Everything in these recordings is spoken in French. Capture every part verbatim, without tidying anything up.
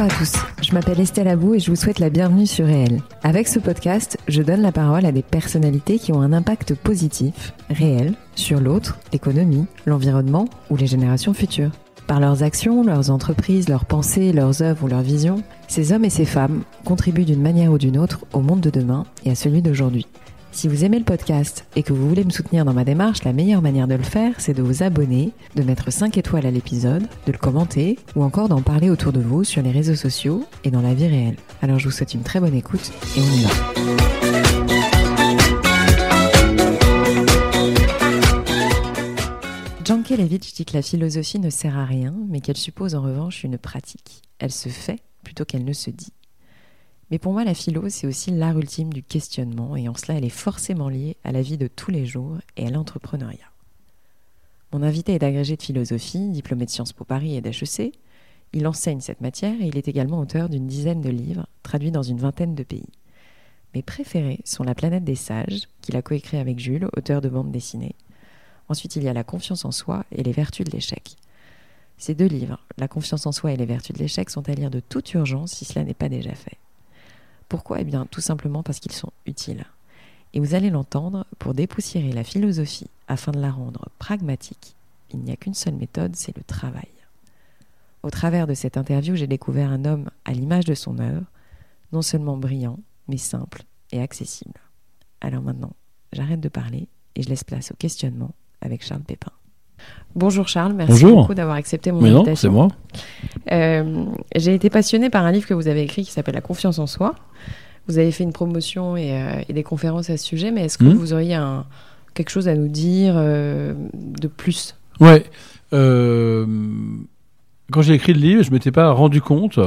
à tous, je m'appelle Estelle Abou et je vous souhaite la bienvenue sur Réel. Avec ce podcast, je donne la parole à des personnalités qui ont un impact positif, réel, sur l'autre, l'économie, l'environnement ou les générations futures. Par leurs actions, leurs entreprises, leurs pensées, leurs œuvres ou leurs visions, ces hommes et ces femmes contribuent d'une manière ou d'une autre au monde de demain et à celui d'aujourd'hui. Si vous aimez le podcast et que vous voulez me soutenir dans ma démarche, la meilleure manière de le faire, c'est de vous abonner, de mettre cinq étoiles à l'épisode, de le commenter ou encore d'en parler autour de vous sur les réseaux sociaux et dans la vie réelle. Alors je vous souhaite une très bonne écoute et on y va. Jankélévitch dit que la philosophie ne sert à rien, mais qu'elle suppose en revanche une pratique. Elle se fait plutôt qu'elle ne se dit. Mais pour moi, la philo, c'est aussi l'art ultime du questionnement, et en cela, elle est forcément liée à la vie de tous les jours et à l'entrepreneuriat. Mon invité est agrégé de philosophie, diplômé de Sciences Po Paris et d'H E C. Il enseigne cette matière et il est également auteur d'une dizaine de livres, traduits dans une vingtaine de pays. Mes préférés sont La planète des sages, qu'il a coécrit avec Jules, auteur de bande dessinée. Ensuite, il y a La confiance en soi et Les vertus de l'échec. Ces deux livres, La confiance en soi et Les vertus de l'échec, sont à lire de toute urgence si cela n'est pas déjà fait. Pourquoi ? Eh bien, tout simplement parce qu'ils sont utiles. Et vous allez l'entendre, pour dépoussiérer la philosophie afin de la rendre pragmatique, il n'y a qu'une seule méthode, c'est le travail. Au travers de cette interview, j'ai découvert un homme à l'image de son œuvre, non seulement brillant, mais simple et accessible. Alors maintenant, j'arrête de parler et je laisse place au questionnement avec Charles Pépin. Bonjour Charles, merci Bonjour. beaucoup d'avoir accepté mon Mais non, invitation. c'est moi. Euh, j'ai été passionnée par un livre que vous avez écrit qui s'appelle La confiance en soi. Vous avez fait une promotion et, euh, et des conférences à ce sujet, mais est-ce que mmh. vous auriez un, quelque chose à nous dire euh, de plus ? Ouais. Euh, quand j'ai écrit le livre, je ne m'étais pas rendu compte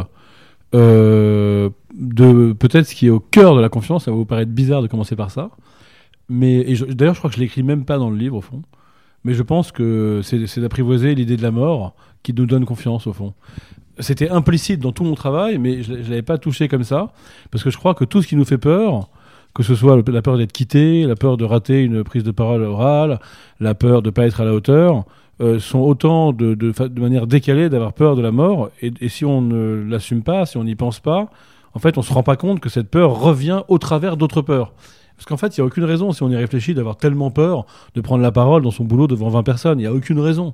euh, de peut-être ce qui est au cœur de la confiance. Ça va vous paraître bizarre de commencer par ça. Mais, et je, d'ailleurs, je crois que je ne l'écris même pas dans le livre, au fond. Mais je pense que c'est, c'est d'apprivoiser l'idée de la mort qui nous donne confiance, au fond. C'était implicite dans tout mon travail, mais je ne l'avais pas touché comme ça, parce que je crois que tout ce qui nous fait peur, que ce soit la peur d'être quitté, la peur de rater une prise de parole orale, la peur de ne pas être à la hauteur, euh, sont autant de, de, de manière décalée d'avoir peur de la mort. Et, et si on ne l'assume pas, si on n'y pense pas, en fait, on ne se rend pas compte que cette peur revient au travers d'autres peurs. Parce qu'en fait, il n'y a aucune raison, si on y réfléchit, d'avoir tellement peur de prendre la parole dans son boulot devant vingt personnes. Il n'y a aucune raison.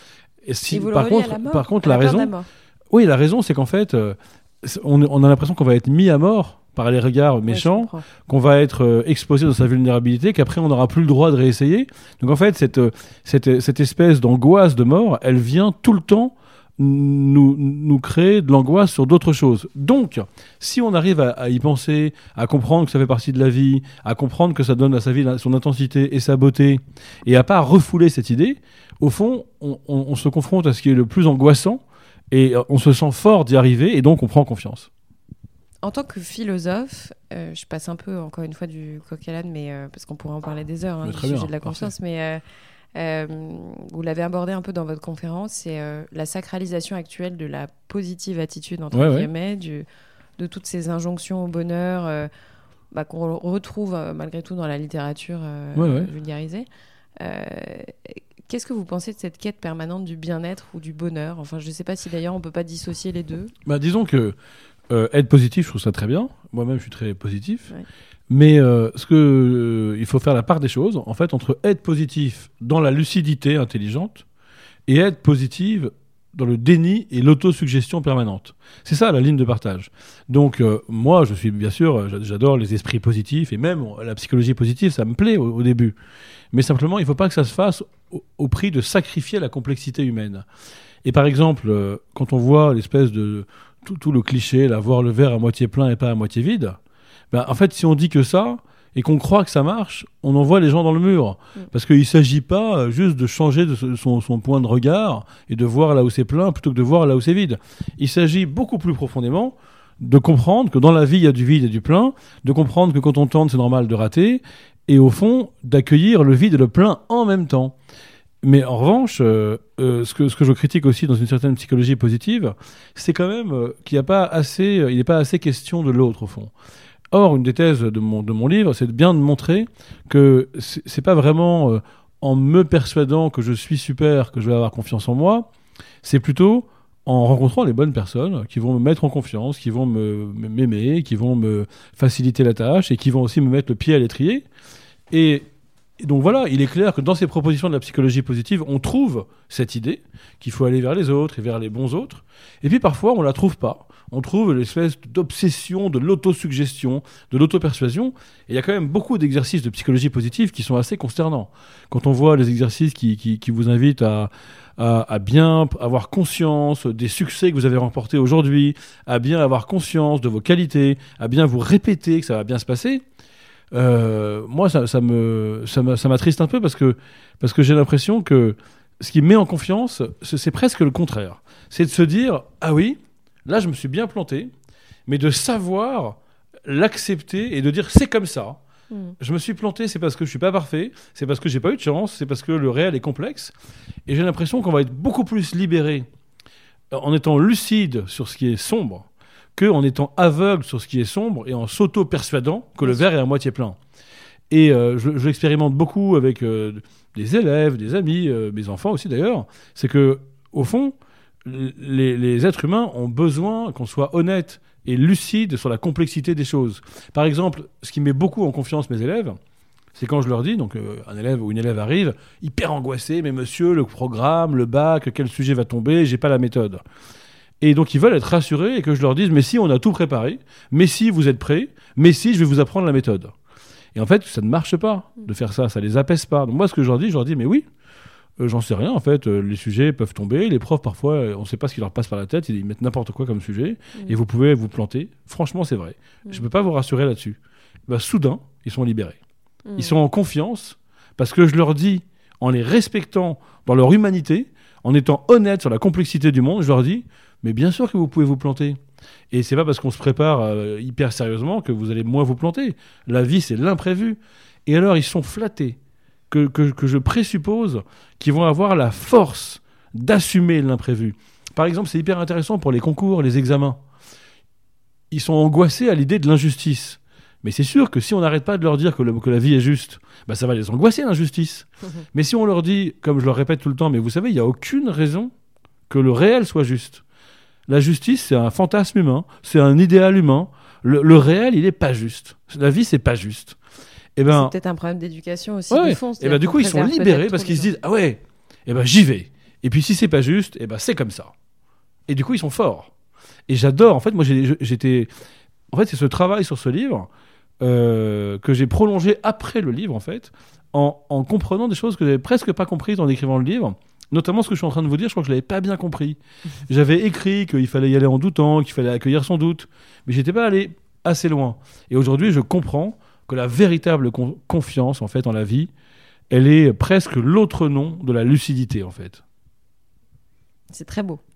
Et si, Et vous le par, contre, à la mort, par contre, à la, la raison... Oui, la raison, c'est qu'en fait, euh, on, on a l'impression qu'on va être mis à mort par les regards méchants, ouais, qu'on va être euh, exposé dans sa vulnérabilité, qu'après, on n'aura plus le droit de réessayer. Donc en fait, cette, cette, cette espèce d'angoisse de mort, elle vient tout le temps Nous, nous créer de l'angoisse sur d'autres choses. Donc, si on arrive à, à y penser, à comprendre que ça fait partie de la vie, à comprendre que ça donne à sa vie son intensité et sa beauté, et à pas refouler cette idée, au fond, on, on, on se confronte à ce qui est le plus angoissant, et on se sent fort d'y arriver, et donc on prend confiance. En tant que philosophe, euh, je passe un peu, encore une fois, du coq à l'âne, mais, euh, parce qu'on pourrait en parler des heures, hein, du sujet bien, de la confiance, parfait. mais... Euh, Euh, vous l'avez abordé un peu dans votre conférence, c'est euh, la sacralisation actuelle de la positive attitude, entre ouais, guillemets, ouais. du, de toutes ces injonctions au bonheur euh, bah, qu'on retrouve euh, malgré tout dans la littérature euh, ouais, ouais. vulgarisée. Euh, qu'est-ce que vous pensez de cette quête permanente du bien-être ou du bonheur ? Enfin, je ne sais pas si d'ailleurs on ne peut pas dissocier les deux. Bah, disons que euh, être positif, je trouve ça très bien. Moi-même, je suis très positif. Ouais. Mais euh, ce que, euh, il faut faire la part des choses, en fait, entre être positif dans la lucidité intelligente et être positive dans le déni et l'autosuggestion permanente. C'est ça la ligne de partage. Donc euh, moi, je suis bien sûr, j'adore les esprits positifs et même la psychologie positive, ça me plaît au, au début. Mais simplement, il ne faut pas que ça se fasse au, au prix de sacrifier la complexité humaine. Et par exemple, euh, quand on voit l'espèce de tout, tout le cliché, là, voir le verre à moitié plein et pas à moitié vide. Ben, en fait, si on dit que ça, et qu'on croit que ça marche, on envoie les gens dans le mur. Mmh. Parce qu'il ne s'agit pas juste de changer de son, son point de regard et de voir là où c'est plein plutôt que de voir là où c'est vide. Il s'agit beaucoup plus profondément de comprendre que dans la vie, il y a du vide et du plein, de comprendre que quand on tente, c'est normal de rater, et au fond, d'accueillir le vide et le plein en même temps. Mais en revanche, euh, euh, ce, que, ce que je critique aussi dans une certaine psychologie positive, c'est quand même euh, qu'il n'y a pas assez, euh, il n'est pas assez question de l'autre, au fond. Or, une des thèses de mon, de mon livre, c'est bien de montrer que c'est, c'est pas vraiment euh, en me persuadant que je suis super que je vais avoir confiance en moi, c'est plutôt en rencontrant les bonnes personnes qui vont me mettre en confiance, qui vont me, m'aimer, qui vont me faciliter la tâche et qui vont aussi me mettre le pied à l'étrier. Et, et donc voilà, il est clair que dans ces propositions de la psychologie positive, on trouve cette idée qu'il faut aller vers les autres et vers les bons autres. Et puis parfois, on ne la trouve pas. On trouve l'espèce d'obsession de l'autosuggestion, de l'auto-persuasion. Et il y a quand même beaucoup d'exercices de psychologie positive qui sont assez consternants. Quand on voit les exercices qui, qui, qui vous invitent à, à, à bien avoir conscience des succès que vous avez remportés aujourd'hui, à bien avoir conscience de vos qualités, à bien vous répéter que ça va bien se passer, euh, moi, ça, ça, me, ça, me, ça m'attriste un peu parce que, parce que j'ai l'impression que ce qui me met en confiance, c'est, c'est presque le contraire. C'est de se dire, ah oui, là, je me suis bien planté, mais de savoir l'accepter et de dire c'est comme ça. Mmh. Je me suis planté, c'est parce que je suis pas parfait, c'est parce que j'ai pas eu de chance, c'est parce que le réel est complexe. Et j'ai l'impression qu'on va être beaucoup plus libéré en étant lucide sur ce qui est sombre qu'en étant aveugle sur ce qui est sombre et en s'auto-persuadant que le verre est à moitié plein. Et euh, je, je l'expérimente beaucoup avec euh, des élèves, des amis, euh, mes enfants aussi d'ailleurs. C'est que au fond, Les, les êtres humains ont besoin qu'on soit honnête et lucide sur la complexité des choses. Par exemple, ce qui met beaucoup en confiance mes élèves, c'est quand je leur dis, donc euh, un élève ou une élève arrive, hyper angoissé, mais monsieur, le programme, le bac, quel sujet va tomber, j'ai pas la méthode. Et donc ils veulent être rassurés et que je leur dise, mais si on a tout préparé, mais si vous êtes prêts, mais si je vais vous apprendre la méthode. Et en fait, ça ne marche pas de faire ça, ça les apaise pas. Donc moi, ce que je leur dis, je leur dis, mais oui, Euh, j'en sais rien, en fait. Euh, les sujets peuvent tomber. Les profs, parfois, euh, on ne sait pas ce qui leur passe par la tête. Ils mettent n'importe quoi comme sujet. Mmh. Et vous pouvez vous planter. Franchement, c'est vrai. Mmh. Je ne peux pas vous rassurer là-dessus. Bah, soudain, ils sont libérés. Mmh. Ils sont en confiance parce que je leur dis, en les respectant dans leur humanité, en étant honnête sur la complexité du monde, je leur dis, mais bien sûr que vous pouvez vous planter. Et c'est pas parce qu'on se prépare euh, hyper sérieusement que vous allez moins vous planter. La vie, c'est l'imprévu. Et alors, ils sont flattés. Que, que, que je présuppose qu'ils vont avoir la force d'assumer l'imprévu. Par exemple, c'est hyper intéressant pour les concours, les examens. Ils sont angoissés à l'idée de l'injustice. Mais c'est sûr que si on n'arrête pas de leur dire que, le, que la vie est juste, bah ça va les angoisser, l'injustice. Mmh. Mais si on leur dit, comme je leur répète tout le temps, mais vous savez, il n'y a aucune raison que le réel soit juste. La justice, c'est un fantasme humain, c'est un idéal humain. Le, le réel, il n'est pas juste. La vie, c'est pas juste. Eh ben, c'est peut-être un problème d'éducation aussi. Ouais. Du fond, et ben, du coup, ils sont libérés parce qu'ils se disent, ah ouais, eh ben, j'y vais. Et puis si c'est pas juste, eh ben, c'est comme ça. Et du coup, ils sont forts. Et j'adore. En fait, moi, j'ai, j'étais. En fait, c'est ce travail sur ce livre euh, que j'ai prolongé après le livre, en fait, en, en comprenant des choses que j'avais presque pas comprises en écrivant le livre. Notamment ce que je suis en train de vous dire, je crois que je l'avais pas bien compris. J'avais écrit qu'il fallait y aller en doutant, qu'il fallait accueillir son doute, mais j'étais pas allé assez loin. Et aujourd'hui, je comprends que la véritable con- confiance, en fait, en la vie, elle est presque l'autre nom de la lucidité, en fait. C'est très beau.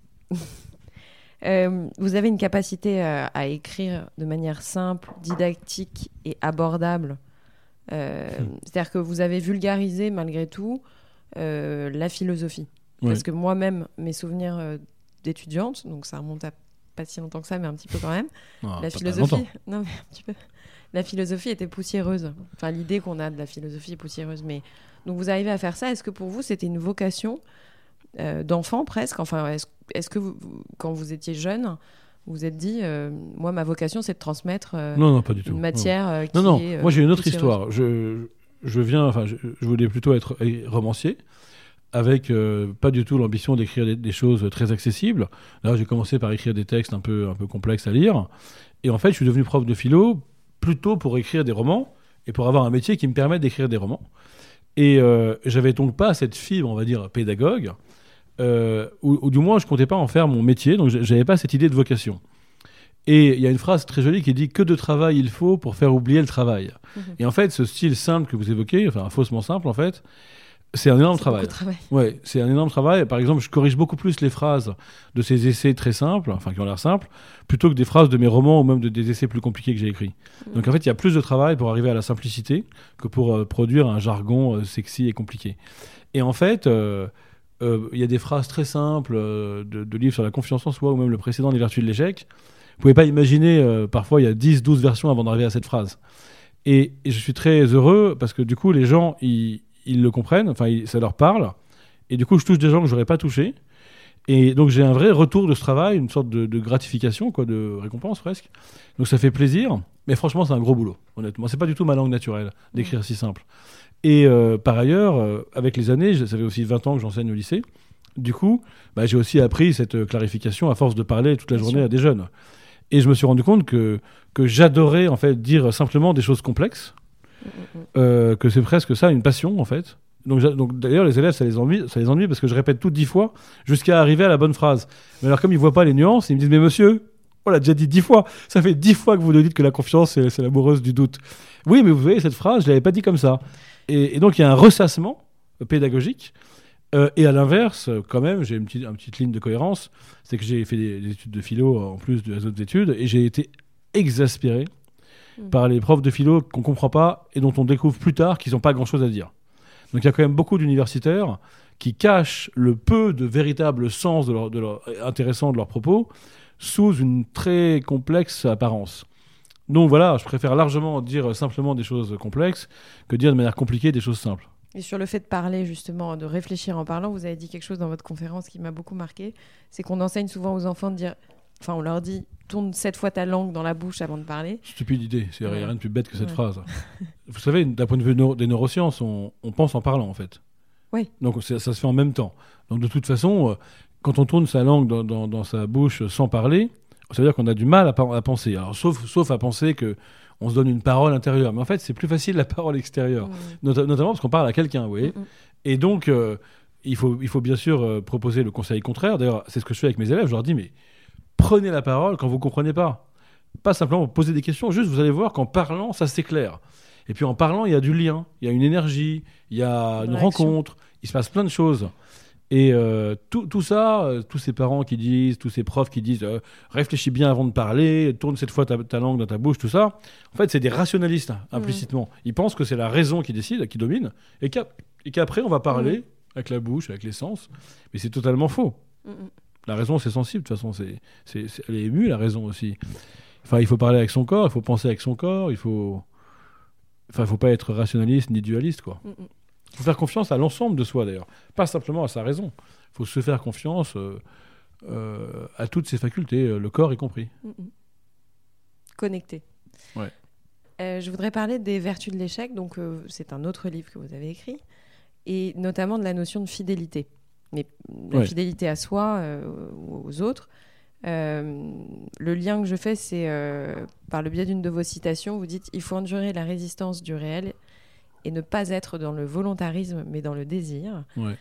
euh, vous avez une capacité à, à écrire de manière simple, didactique et abordable. Euh, mmh. C'est-à-dire que vous avez vulgarisé, malgré tout, euh, la philosophie. Ouais. Parce que moi-même, mes souvenirs euh, d'étudiante, donc ça remonte à pas si longtemps que ça, mais un petit peu quand même, ah, la philosophie... Non, mais un petit peu... La philosophie était poussiéreuse. Enfin, l'idée qu'on a de la philosophie est poussiéreuse. Mais... Donc, vous arrivez à faire ça. Est-ce que pour vous, c'était une vocation euh, d'enfant presque ? Enfin, est-ce, est-ce que vous, quand vous étiez jeune, vous vous êtes dit, euh, moi, ma vocation, c'est de transmettre euh, non, non, pas du tout. une matière euh, qui non, non. est... Euh, moi, j'ai une autre histoire. Je, je viens... Enfin, je, je voulais plutôt être romancier, avec euh, pas du tout l'ambition d'écrire des, des choses très accessibles. Là, j'ai commencé par écrire des textes un peu, un peu complexes à lire. Et en fait, je suis devenu prof de philo plutôt pour écrire des romans et pour avoir un métier qui me permette d'écrire des romans. Et euh, j'avais donc pas cette fibre, on va dire, pédagogue, euh, ou, ou du moins je comptais pas en faire mon métier, donc j'avais pas cette idée de vocation. Et il y a une phrase très jolie qui dit « Que de travail il faut pour faire oublier le travail mmh. ». Et en fait, ce style simple que vous évoquez, enfin faussement simple en fait, c'est un énorme c'est travail. travail. Ouais, c'est un énorme travail. Par exemple, je corrige beaucoup plus les phrases de ces essais très simples, enfin qui ont l'air simples, plutôt que des phrases de mes romans ou même de, des essais plus compliqués que j'ai écrits. Mmh. Donc en fait, il y a plus de travail pour arriver à la simplicité que pour euh, produire un jargon euh, sexy et compliqué. Et en fait, il euh, euh, y a des phrases très simples euh, de, de livres sur la confiance en soi ou même le précédent, Les Vertus de l'échec. Vous pouvez pas imaginer, euh, parfois il y a dix, douze versions avant d'arriver à cette phrase. Et, et je suis très heureux parce que du coup, les gens, ils ils le comprennent, enfin, ça leur parle. Et du coup, je touche des gens que je n'aurais pas touchés. Et donc j'ai un vrai retour de ce travail, une sorte de, de gratification, quoi, de récompense presque. Donc ça fait plaisir, mais franchement c'est un gros boulot, honnêtement. C'est pas du tout ma langue naturelle d'écrire si simple. Et euh, par ailleurs, euh, avec les années, ça fait aussi vingt ans que j'enseigne au lycée, du coup, bah, j'ai aussi appris cette clarification à force de parler toute la Bien journée sûr. à des jeunes. Et je me suis rendu compte que, que j'adorais en fait dire simplement des choses complexes, Mm, mm, mm. euh, que c'est presque ça, une passion en fait. Donc, j'a- donc d'ailleurs, les élèves, ça les ennuie, ça les ennuie parce que je répète tout dix fois jusqu'à arriver à la bonne phrase. Mais alors, comme ils voient pas les nuances, ils me disent mais monsieur, on l'a déjà dit dix fois. Ça fait dix fois que vous nous dites que la confiance c'est, c'est l'amoureuse du doute. Oui, mais vous voyez cette phrase, je l'avais pas dit comme ça. Et, et donc il y a un ressassement euh, pédagogique. Euh, et à l'inverse, euh, quand même, j'ai une petite, une petite ligne de cohérence, c'est que j'ai fait des, des études de philo en plus des autres études, et j'ai été exaspéré Mm. par les profs de philo qu'on comprend pas et dont on découvre plus tard qu'ils n'ont pas grand-chose à dire. Donc il y a quand même beaucoup d'universitaires qui cachent le peu de véritable sens de leur, de leur- intéressant de leurs propos sous une très complexe apparence. Donc voilà, je préfère largement dire simplement des choses complexes que dire de manière compliquée des choses simples. Et sur le fait de parler, justement, de réfléchir en parlant, vous avez dit quelque chose dans votre conférence qui m'a beaucoup marqué. C'est qu'on enseigne souvent aux enfants de dire. Enfin, on leur dit tourne sept fois ta langue dans la bouche avant de parler. Stupide idée, il n'y a Ouais. rien de plus bête que cette Ouais. phrase. Vous savez, d'un point de vue neuro- des neurosciences, on, on pense en parlant en fait. Oui. Donc c'est- ça se fait en même temps. Donc de toute façon, euh, quand on tourne sa langue dans, dans- dans sa bouche sans parler, ça veut dire qu'on a du mal à, pa- à penser. Alors sauf, sauf à penser que on se donne une parole intérieure. Mais en fait, c'est plus facile la parole extérieure. Mm. Nota- notamment parce qu'on parle à quelqu'un, vous voyez. Mm, mm. Et donc, euh, il, faut, il faut bien sûr euh, proposer le conseil contraire. D'ailleurs, c'est ce que je fais avec mes élèves. Je leur dis, mais prenez la parole quand vous ne comprenez pas. Pas simplement poser des questions, juste vous allez voir qu'en parlant, ça s'éclaire. Et puis en parlant, il y a du lien, il y a une énergie, il y a Une une réaction. rencontre, il se passe plein de choses. Et euh, tout, tout ça, euh, tous ces parents qui disent, tous ces profs qui disent euh, réfléchis bien avant de parler, tourne cette fois ta, ta langue dans ta bouche, tout ça, en fait, c'est des rationalistes, hein, implicitement. Ils pensent que c'est la raison qui décide, qui domine, et, qu'ap- et qu'après, on va parler Mm. avec la bouche, avec les sens. Mais c'est totalement faux. Mm, mm. La raison, c'est sensible, de toute façon. C'est, c'est, c'est- elle est émue, la raison aussi. Enfin, il faut parler avec son corps, il faut penser avec son corps, il faut. Enfin, il faut pas être rationaliste ni dualiste, quoi. Mm, mm. Il faut faire confiance à l'ensemble de soi, d'ailleurs. Pas simplement à sa raison. Il faut se faire confiance euh, euh, à toutes ses facultés, euh, le corps y compris. Mm, mm. Connecté. Ouais. Euh, je voudrais parler des vertus de l'échec. Donc, euh, c'est un autre livre que vous avez écrit, et notamment de la notion de fidélité. Mais la Ouais. fidélité à soi euh, ou aux autres. Euh, le lien que je fais, c'est euh, par le biais d'une de vos citations. Vous dites il faut endurer la résistance du réel et ne pas être dans le volontarisme, mais dans le désir. Ouais.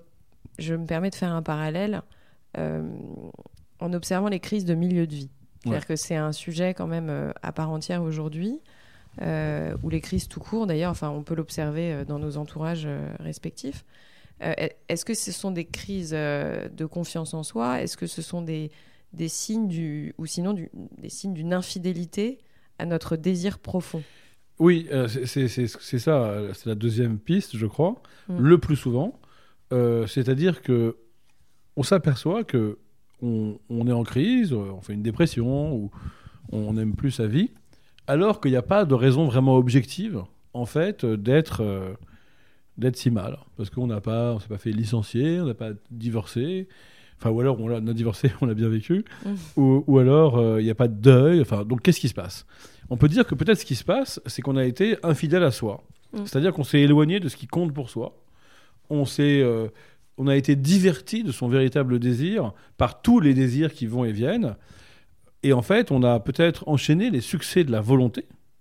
Je me permets de faire un parallèle euh, en observant les crises de milieu de vie. C'est-à-dire Ouais. que c'est un sujet quand même euh, à part entière aujourd'hui, euh, ou les crises tout court d'ailleurs, enfin, on peut l'observer euh, dans nos entourages euh, respectifs. Euh, est-ce que ce sont des crises euh, de confiance en soi ? Est-ce que ce sont des, des signes, du, ou sinon du, des signes d'une infidélité à notre désir profond ? Oui, euh, c'est, c'est, c'est, c'est ça, euh, c'est la deuxième piste, je crois, Mm. le plus souvent. Euh, c'est-à-dire que on s'aperçoit que on, on est en crise, euh, on fait une dépression ou on n'aime plus sa vie, alors qu'il n'y a pas de raison vraiment objective, en fait, euh, d'être, euh, d'être si mal. Parce qu'on n'a pas, on s'est pas fait licencier, on n'a pas divorcé, enfin, ou alors on a, on a divorcé, on l'a bien vécu, Mm. ou, ou alors euh, il n'y a pas de deuil. Enfin, donc qu'est-ce qui se passe ? On peut dire que peut-être ce qui se passe, c'est qu'on a été infidèle à soi. Mm. C'est-à-dire qu'on s'est éloigné de ce qui compte pour soi. On s'est, euh, on a été diverti de son véritable désir par tous les désirs qui vont et viennent. Et en fait, on a peut-être enchaîné les succès de la volonté,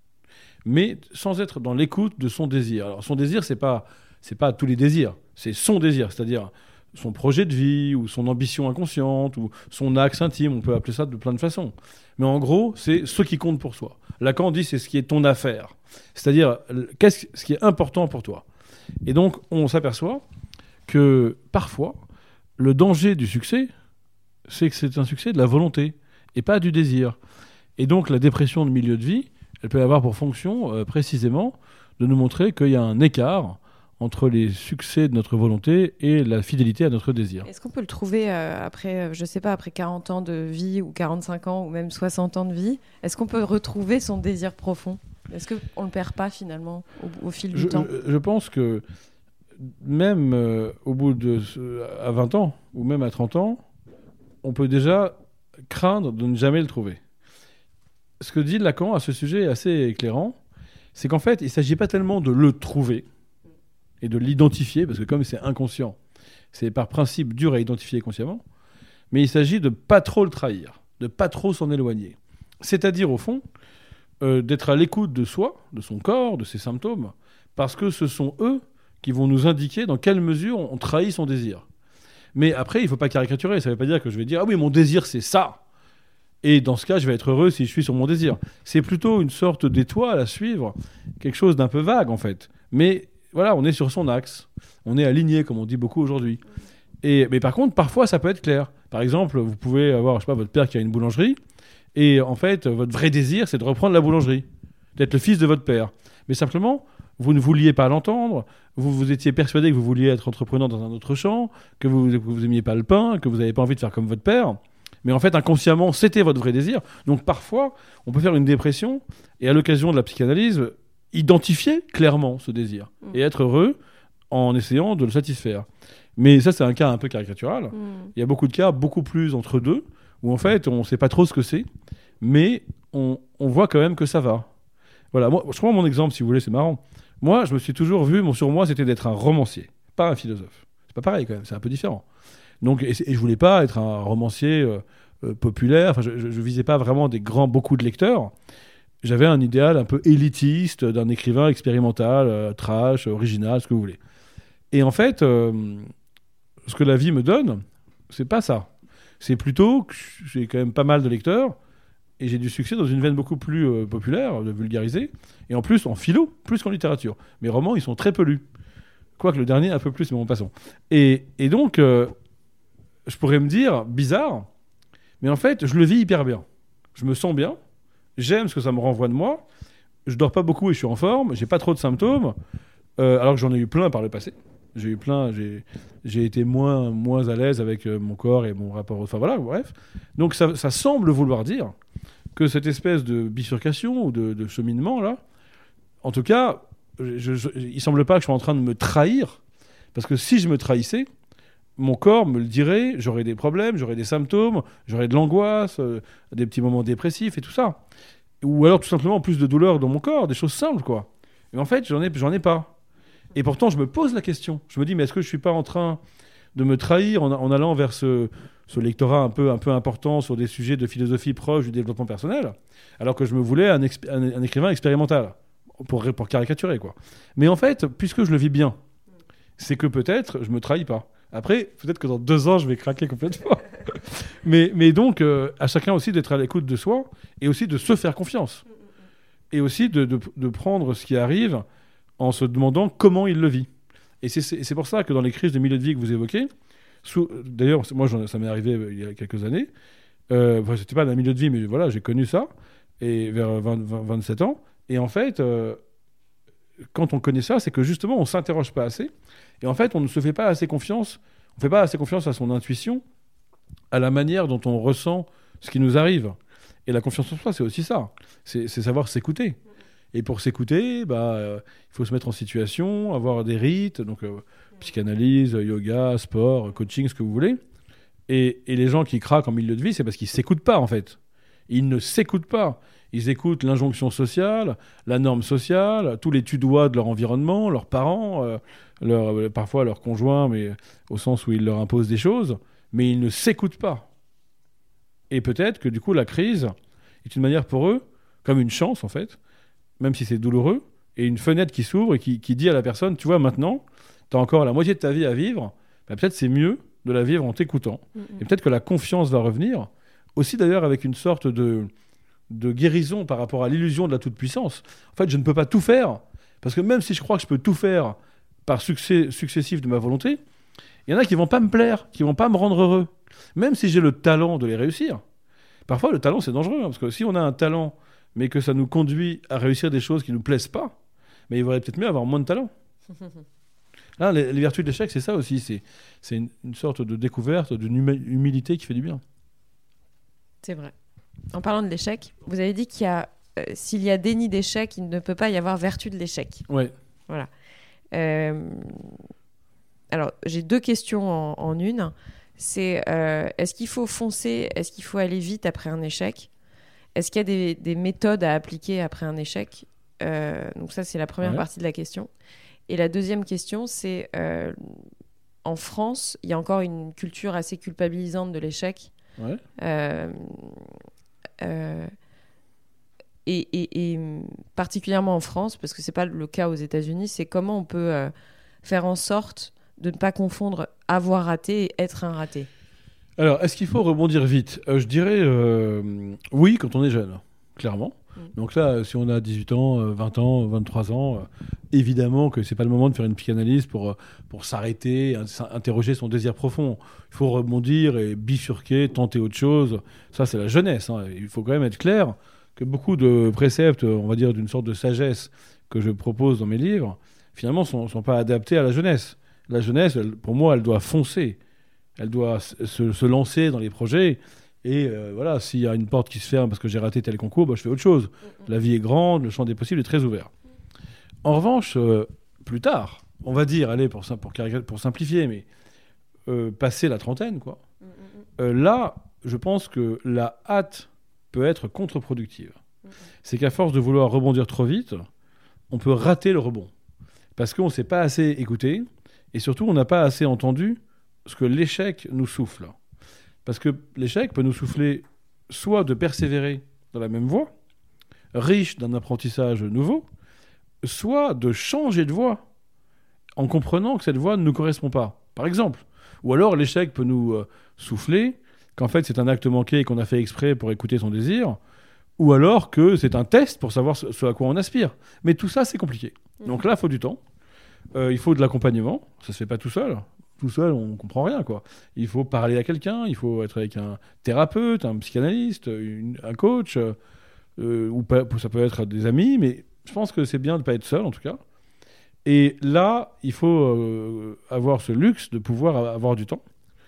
mais sans être dans l'écoute de son désir. Alors, son désir, c'est pas, c'est pas tous les désirs, c'est son désir, c'est-à-dire son projet de vie ou son ambition inconsciente ou son axe intime. On peut appeler ça de plein de façons. Mais en gros, c'est ce qui compte pour soi. Lacan dit c'est ce qui est ton affaire, c'est-à-dire qu'est-ce ce qui est important pour toi. Et donc, on s'aperçoit que parfois, le danger du succès, c'est que c'est un succès de la volonté et pas du désir. Et donc, la dépression de milieu de vie, elle peut avoir pour fonction, euh, précisément, de nous montrer qu'il y a un écart entre les succès de notre volonté et la fidélité à notre désir. Est-ce qu'on peut le trouver euh, après, euh, je sais pas, après quarante ans de vie ou quarante-cinq ans ou même soixante ans de vie ? Est-ce qu'on peut retrouver son désir profond ? Est-ce qu'on ne le perd pas finalement au, au fil du Je, temps ? je- je pense que même euh, au bout de à vingt ans ou même à trente ans, on peut déjà craindre de ne jamais le trouver. Ce que dit Lacan à ce sujet est assez éclairant. C'est qu'en fait, il ne s'agit pas tellement de le trouver et de l'identifier, parce que comme c'est inconscient, c'est par principe dur à identifier consciemment, mais il s'agit de pas trop le trahir, de pas trop s'en éloigner. C'est-à-dire, au fond, euh, d'être à l'écoute de soi, de son corps, de ses symptômes, parce que ce sont eux qui vont nous indiquer dans quelle mesure on trahit son désir. Mais après, il ne faut pas caricaturer. Ça ne veut pas dire que je vais dire « Ah oui, mon désir, c'est ça !» Et dans ce cas, je vais être heureux si je suis sur mon désir. C'est plutôt une sorte d'étoile à suivre, quelque chose d'un peu vague, en fait. Mais voilà, on est sur son axe. On est aligné, comme on dit beaucoup aujourd'hui. Et, mais par contre, parfois, ça peut être clair. Par exemple, vous pouvez avoir, je sais pas, votre père qui a une boulangerie, et en fait, votre vrai désir, c'est de reprendre la boulangerie, d'être le fils de votre père. Mais simplement, vous ne vouliez pas l'entendre, vous, vous étiez persuadé que vous vouliez être entrepreneur dans un autre champ, que vous n'aimiez pas le pain, que vous n'avez pas envie de faire comme votre père. Mais en fait, inconsciemment, c'était votre vrai désir. Donc parfois, on peut faire une dépression et à l'occasion de la psychanalyse, identifier clairement ce désir mmh. et être heureux en essayant de le satisfaire. Mais ça, c'est un cas un peu caricatural. Mmh. Il y a beaucoup de cas, beaucoup plus entre deux, où en fait, on ne sait pas trop ce que c'est, mais on, on voit quand même que ça va. Voilà, moi, je prends mon exemple, si vous voulez, c'est marrant. Moi, je me suis toujours vu, mon sur moi, c'était d'être un romancier, pas un philosophe. C'est pas pareil quand même, c'est un peu différent. Donc, et, et je voulais pas être un romancier euh, euh, populaire. Enfin, je, je, je visais pas vraiment des grands, beaucoup de lecteurs. J'avais un idéal un peu élitiste d'un écrivain expérimental, euh, trash, original, ce que vous voulez. Et en fait, euh, ce que la vie me donne, c'est pas ça. C'est plutôt que j'ai quand même pas mal de lecteurs et j'ai du succès dans une veine beaucoup plus euh, populaire, de vulgariser. Et en plus, en philo, plus qu'en littérature. Mes romans, ils sont très peu lus. Quoique le dernier, un peu plus, mais bon, passons. Et, et donc, euh, je pourrais me dire, bizarre, mais en fait, je le vis hyper bien. Je me sens bien, j'aime ce que ça me renvoie de moi, je dors pas beaucoup et je suis en forme, j'ai pas trop de symptômes, euh, alors que j'en ai eu plein par le passé. J'ai eu plein, j'ai, j'ai été moins, moins à l'aise avec euh, mon corps et mon rapport... Enfin voilà, bref. Donc ça, ça semble vouloir dire que cette espèce de bifurcation ou de, de cheminement, là, en tout cas, je, je, il semble pas que je sois en train de me trahir, parce que si je me trahissais, mon corps me le dirait, j'aurais des problèmes, j'aurais des symptômes, j'aurais de l'angoisse, euh, des petits moments dépressifs et tout ça. Ou alors tout simplement plus de douleur dans mon corps, des choses simples, quoi. Et en fait, j'en ai, j'en ai pas. Et pourtant, je me pose la question. Je me dis, mais est-ce que je suis pas en train de me trahir en, en allant vers ce, ce lectorat un peu, un peu important sur des sujets de philosophie proche du développement personnel, alors que je me voulais un, exp- un, un écrivain expérimental, pour, pour caricaturer, quoi. Mais en fait, puisque je le vis bien, c'est que peut-être je me trahis pas. Après, peut-être que dans deux ans, je vais craquer complètement. mais, mais donc, euh, à chacun aussi d'être à l'écoute de soi et aussi de se faire confiance. Et aussi de, de, de prendre ce qui arrive en se demandant comment il le vit. Et c'est, c'est, c'est pour ça que dans les crises de milieu de vie que vous évoquez, sous, d'ailleurs, moi, ça m'est arrivé il y a quelques années, euh, enfin, c'était pas dans un milieu de vie, mais voilà, j'ai connu ça, et vers vingt, vingt, vingt-sept ans. Et en fait, euh, quand on connaît ça, c'est que justement, on ne s'interroge pas assez. Et en fait, on ne se fait pas assez confiance, on ne fait pas assez confiance à son intuition, à la manière dont on ressent ce qui nous arrive. Et la confiance en soi, c'est aussi ça. C'est, c'est savoir s'écouter. Et pour s'écouter, bah, euh, il faut se mettre en situation, avoir des rites, donc euh, psychanalyse, yoga, sport, coaching, ce que vous voulez. Et, et les gens qui craquent en milieu de vie, c'est parce qu'ils ne s'écoutent pas, en fait. Ils ne s'écoutent pas. Ils écoutent l'injonction sociale, la norme sociale, tous les tutoies de leur environnement, leurs parents, euh, leur, euh, parfois leurs conjoints, mais au sens où ils leur imposent des choses, mais ils ne s'écoutent pas. Et peut-être que du coup, la crise est une manière pour eux, comme une chance en fait, même si c'est douloureux, et une fenêtre qui s'ouvre et qui, qui dit à la personne, tu vois, maintenant, tu as encore la moitié de ta vie à vivre, bah, peut-être c'est mieux de la vivre en t'écoutant. Mmh. Et peut-être que la confiance va revenir, aussi d'ailleurs avec une sorte de... de guérison par rapport à l'illusion de la toute-puissance. En fait, je ne peux pas tout faire, parce que même si je crois que je peux tout faire par succès successif de ma volonté, il y en a qui ne vont pas me plaire, qui ne vont pas me rendre heureux, même si j'ai le talent de les réussir. Parfois, le talent, c'est dangereux, hein, parce que si on a un talent, mais que ça nous conduit à réussir des choses qui ne nous plaisent pas, mais il vaudrait peut-être mieux avoir moins de talent. Là, les, les vertus de l'échec, c'est ça aussi, c'est, c'est une, une sorte de découverte, d'une humi- humilité qui fait du bien. C'est vrai. En parlant de l'échec, vous avez dit qu'il y a, euh, s'il y a déni d'échec, il ne peut pas y avoir vertu de l'échec. Ouais. Voilà. Euh, alors, j'ai deux questions en, en une. C'est euh, est-ce qu'il faut foncer, est-ce qu'il faut aller vite après un échec? Est-ce qu'il y a des, des méthodes à appliquer après un échec? euh, Donc ça, c'est la première Ouais. partie de la question. Et la deuxième question, c'est euh, en France, il y a encore une culture assez culpabilisante de l'échec. Ouais. Euh, euh, et, et, et particulièrement en France, parce que c'est pas le cas aux États-Unis, c'est comment on peut euh, faire en sorte de ne pas confondre avoir raté et être un raté. Alors, est-ce qu'il faut rebondir vite? Euh, Je dirais euh, oui, quand on est jeune, clairement. Mm. Donc là, si on a dix-huit ans, euh, vingt ans, vingt-trois ans, euh, évidemment que c'est pas le moment de faire une psychanalyse pour, euh, pour s'arrêter, in- s'in- interroger son désir profond. Il faut rebondir et bifurquer, tenter autre chose. Ça, c'est la jeunesse, hein. Il faut quand même être clair que beaucoup de préceptes, on va dire d'une sorte de sagesse que je propose dans mes livres, finalement, ne sont, sont pas adaptés à la jeunesse. La jeunesse, elle- pour moi, elle doit foncer. Elle doit s- se, se lancer dans les projets. Et euh, voilà, s'il y a une porte qui se ferme parce que j'ai raté tel concours, bah, je fais autre chose. La vie est grande, le champ des possibles est très ouvert. En revanche, euh, plus tard, on va dire, allez, pour, sim- pour, carica- pour simplifier, mais euh, passer la trentaine, quoi. Euh, là, je pense que la hâte peut être contre-productive. C'est qu'à force de vouloir rebondir trop vite, on peut rater le rebond. Parce qu'on ne s'est pas assez écouté, et surtout, on n'a pas assez entendu ce que l'échec nous souffle. Parce que l'échec peut nous souffler soit de persévérer dans la même voie, riche d'un apprentissage nouveau, soit de changer de voie en comprenant que cette voie ne nous correspond pas. Par exemple. Ou alors l'échec peut nous euh, souffler qu'en fait c'est un acte manqué et qu'on a fait exprès pour écouter son désir, ou alors que c'est un test pour savoir ce, ce à quoi on aspire. Mais tout ça, c'est compliqué. Donc là, il faut du temps. Euh, il faut de l'accompagnement. Ça se fait pas tout seul. Tout seul, on comprend rien, quoi. Il faut parler à quelqu'un, il faut être avec un thérapeute, un psychanalyste, une- un coach, euh, ou pas, ça peut être des amis, mais je pense que c'est bien de ne pas être seul, en tout cas. Et là, il faut euh, avoir ce luxe de pouvoir a- avoir du temps.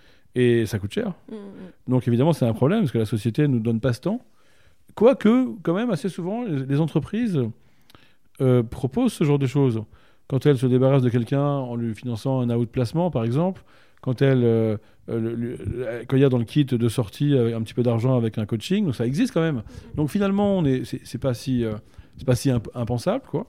Et ça coûte cher. Mm, mm. Donc évidemment, c'est un problème, parce que la société ne nous donne pas ce temps. Quoique, quand même, assez souvent, les, les entreprises euh, proposent ce genre de choses. Quand elles se débarrassent de quelqu'un en lui finançant un outplacement, par exemple, quand, elles, euh, euh, le- le- quand il y a dans le kit de sortie euh, un petit peu d'argent avec un coaching, donc ça existe quand même. Donc finalement, on est, c'est, c'est pas si, euh, c'est pas si imp- impensable, quoi.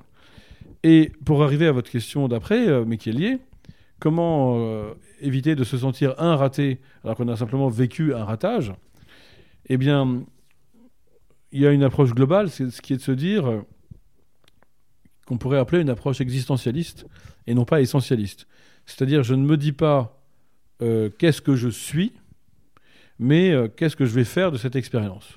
Et pour arriver à votre question d'après, euh, mais qui est liée, comment euh, éviter de se sentir un raté alors qu'on a simplement vécu un ratage? Eh bien, il y a une approche globale, c'est ce qui est de se dire euh, qu'on pourrait appeler une approche existentialiste et non pas essentialiste. C'est-à-dire, je ne me dis pas euh, qu'est-ce que je suis, mais euh, qu'est-ce que je vais faire de cette expérience.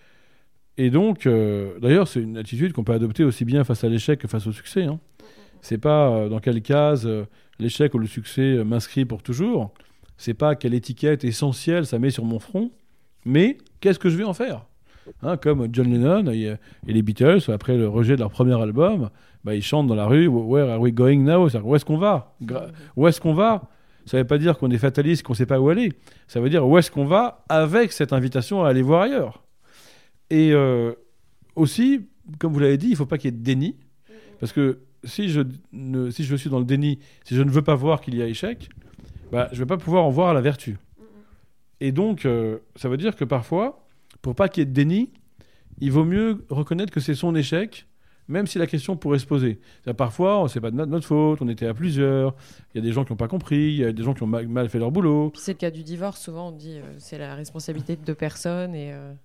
Et donc, euh, d'ailleurs, c'est une attitude qu'on peut adopter aussi bien face à l'échec que face au succès, hein. C'est pas euh, dans quelle case euh, l'échec ou le succès euh, m'inscrit pour toujours. C'est pas quelle étiquette essentielle ça met sur mon front, mais qu'est-ce que je vais en faire, hein. Comme John Lennon et, et les Beatles, après le rejet de leur premier album, bah, ils chantent dans la rue « Where are we going now ?» C'est-à-dire, où est-ce qu'on va? Gra- Où est-ce qu'on va? Ça ne veut pas dire qu'on est fataliste, qu'on ne sait pas où aller. Ça veut dire où est-ce qu'on va avec cette invitation à aller voir ailleurs. Et euh, aussi, comme vous l'avez dit, il ne faut pas qu'il y ait de déni. Parce que si je, ne, si je suis dans le déni, si je ne veux pas voir qu'il y a échec, bah, je ne vais pas pouvoir en voir la vertu. Et donc, euh, ça veut dire que parfois, pour pas qu'il y ait de déni, il vaut mieux reconnaître que c'est son échec, même si la question pourrait se poser. C'est-à-dire, parfois, c'est pas de notre, notre faute, on était à plusieurs, il y a des gens qui n'ont pas compris, il y a des gens qui ont mal, mal fait leur boulot. Puis c'est le cas du divorce, souvent on dit euh, c'est la responsabilité de deux personnes et, euh,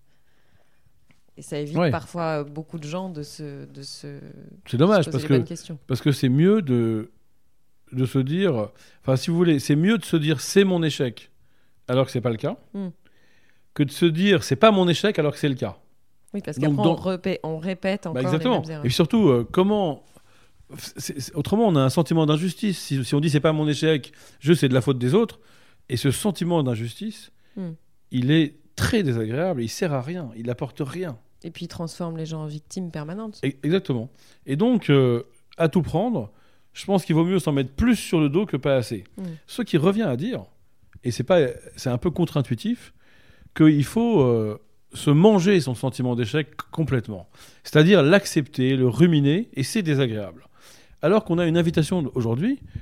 et ça évite Ouais. parfois beaucoup de gens de se, de se, C'est dommage, se poser parce les que bonnes questions. Parce que c'est mieux de, de se dire... Enfin, si vous voulez, c'est mieux de se dire « c'est mon échec » alors que c'est pas le cas, Mm. que de se dire « c'est pas mon échec » alors que c'est le cas. Oui, parce Donc, qu'après dans- on, répé- on répète encore Bah, exactement. les mêmes Et erreurs. puis surtout, euh, comment... c'est- c'est- Autrement, on a un sentiment d'injustice. Si, si on dit « c'est pas mon échec », juste c'est de la faute des autres. Et ce sentiment d'injustice, Mm. il est très désagréable, et il sert à rien, il n'apporte rien. Et puis il transforme les gens en victimes permanentes. E- Exactement. Et donc, euh, à tout prendre, je pense qu'il vaut mieux s'en mettre plus sur le dos que pas assez. Mm. Ce qui revient à dire, et c'est pas, c'est un peu contre-intuitif, qu'il faut euh, se manger son sentiment d'échec complètement. C'est-à-dire l'accepter, le ruminer, et c'est désagréable. Alors qu'on a une invitation aujourd'hui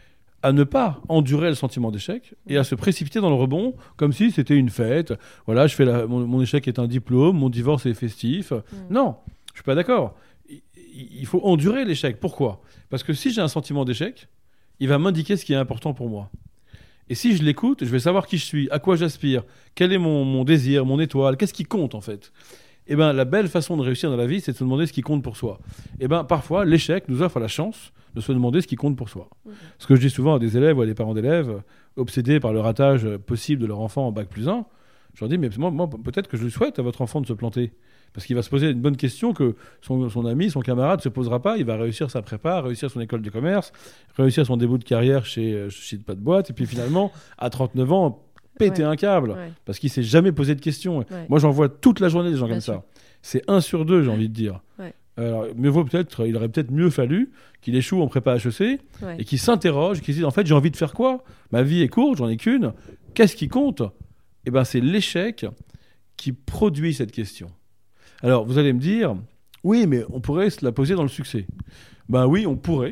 à ne pas endurer le sentiment d'échec et à se précipiter dans le rebond comme si c'était une fête. Voilà, je fais la, mon, mon échec est un diplôme, mon divorce est festif. Mmh. Non, je suis pas d'accord. Il, il faut endurer l'échec. Pourquoi ? Parce que si j'ai un sentiment d'échec, il va m'indiquer ce qui est important pour moi. Et si je l'écoute, je vais savoir qui je suis, à quoi j'aspire, quel est mon, mon désir, mon étoile, qu'est-ce qui compte en fait. Eh ben, la belle façon de réussir dans la vie, c'est de se demander ce qui compte pour soi. Eh ben, parfois, l'échec nous offre la chance de se demander ce qui compte pour soi. Mmh. Ce que je dis souvent à des élèves ou à des parents d'élèves, obsédés par le ratage possible de leur enfant en bac plus un, je leur dis, mais moi, moi peut-être que je souhaite à votre enfant de se planter. Parce qu'il va se poser une bonne question que son, son ami, son camarade ne se posera pas. Il va réussir sa prépa, réussir son école de commerce, réussir son début de carrière chez, chez pas de boîte. Et puis finalement, à trentneuf ans, péter ouais. un câble. Ouais. Parce qu'il ne s'est jamais posé de questions. Ouais. Moi, j'en vois toute la journée des gens Bien comme sûr. ça. C'est un sur deux, j'ai envie de dire. Ouais. Alors, mieux vaut peut-être, il aurait peut-être mieux fallu qu'il échoue en prépa H E C ouais. et qu'il s'interroge, qu'il se dise, en fait, j'ai envie de faire quoi ? Ma vie est courte, j'en ai qu'une. Qu'est-ce qui compte ? Eh ben, c'est l'échec qui produit cette question. Alors, vous allez me dire, oui, mais on pourrait se la poser dans le succès. Ben oui, on pourrait,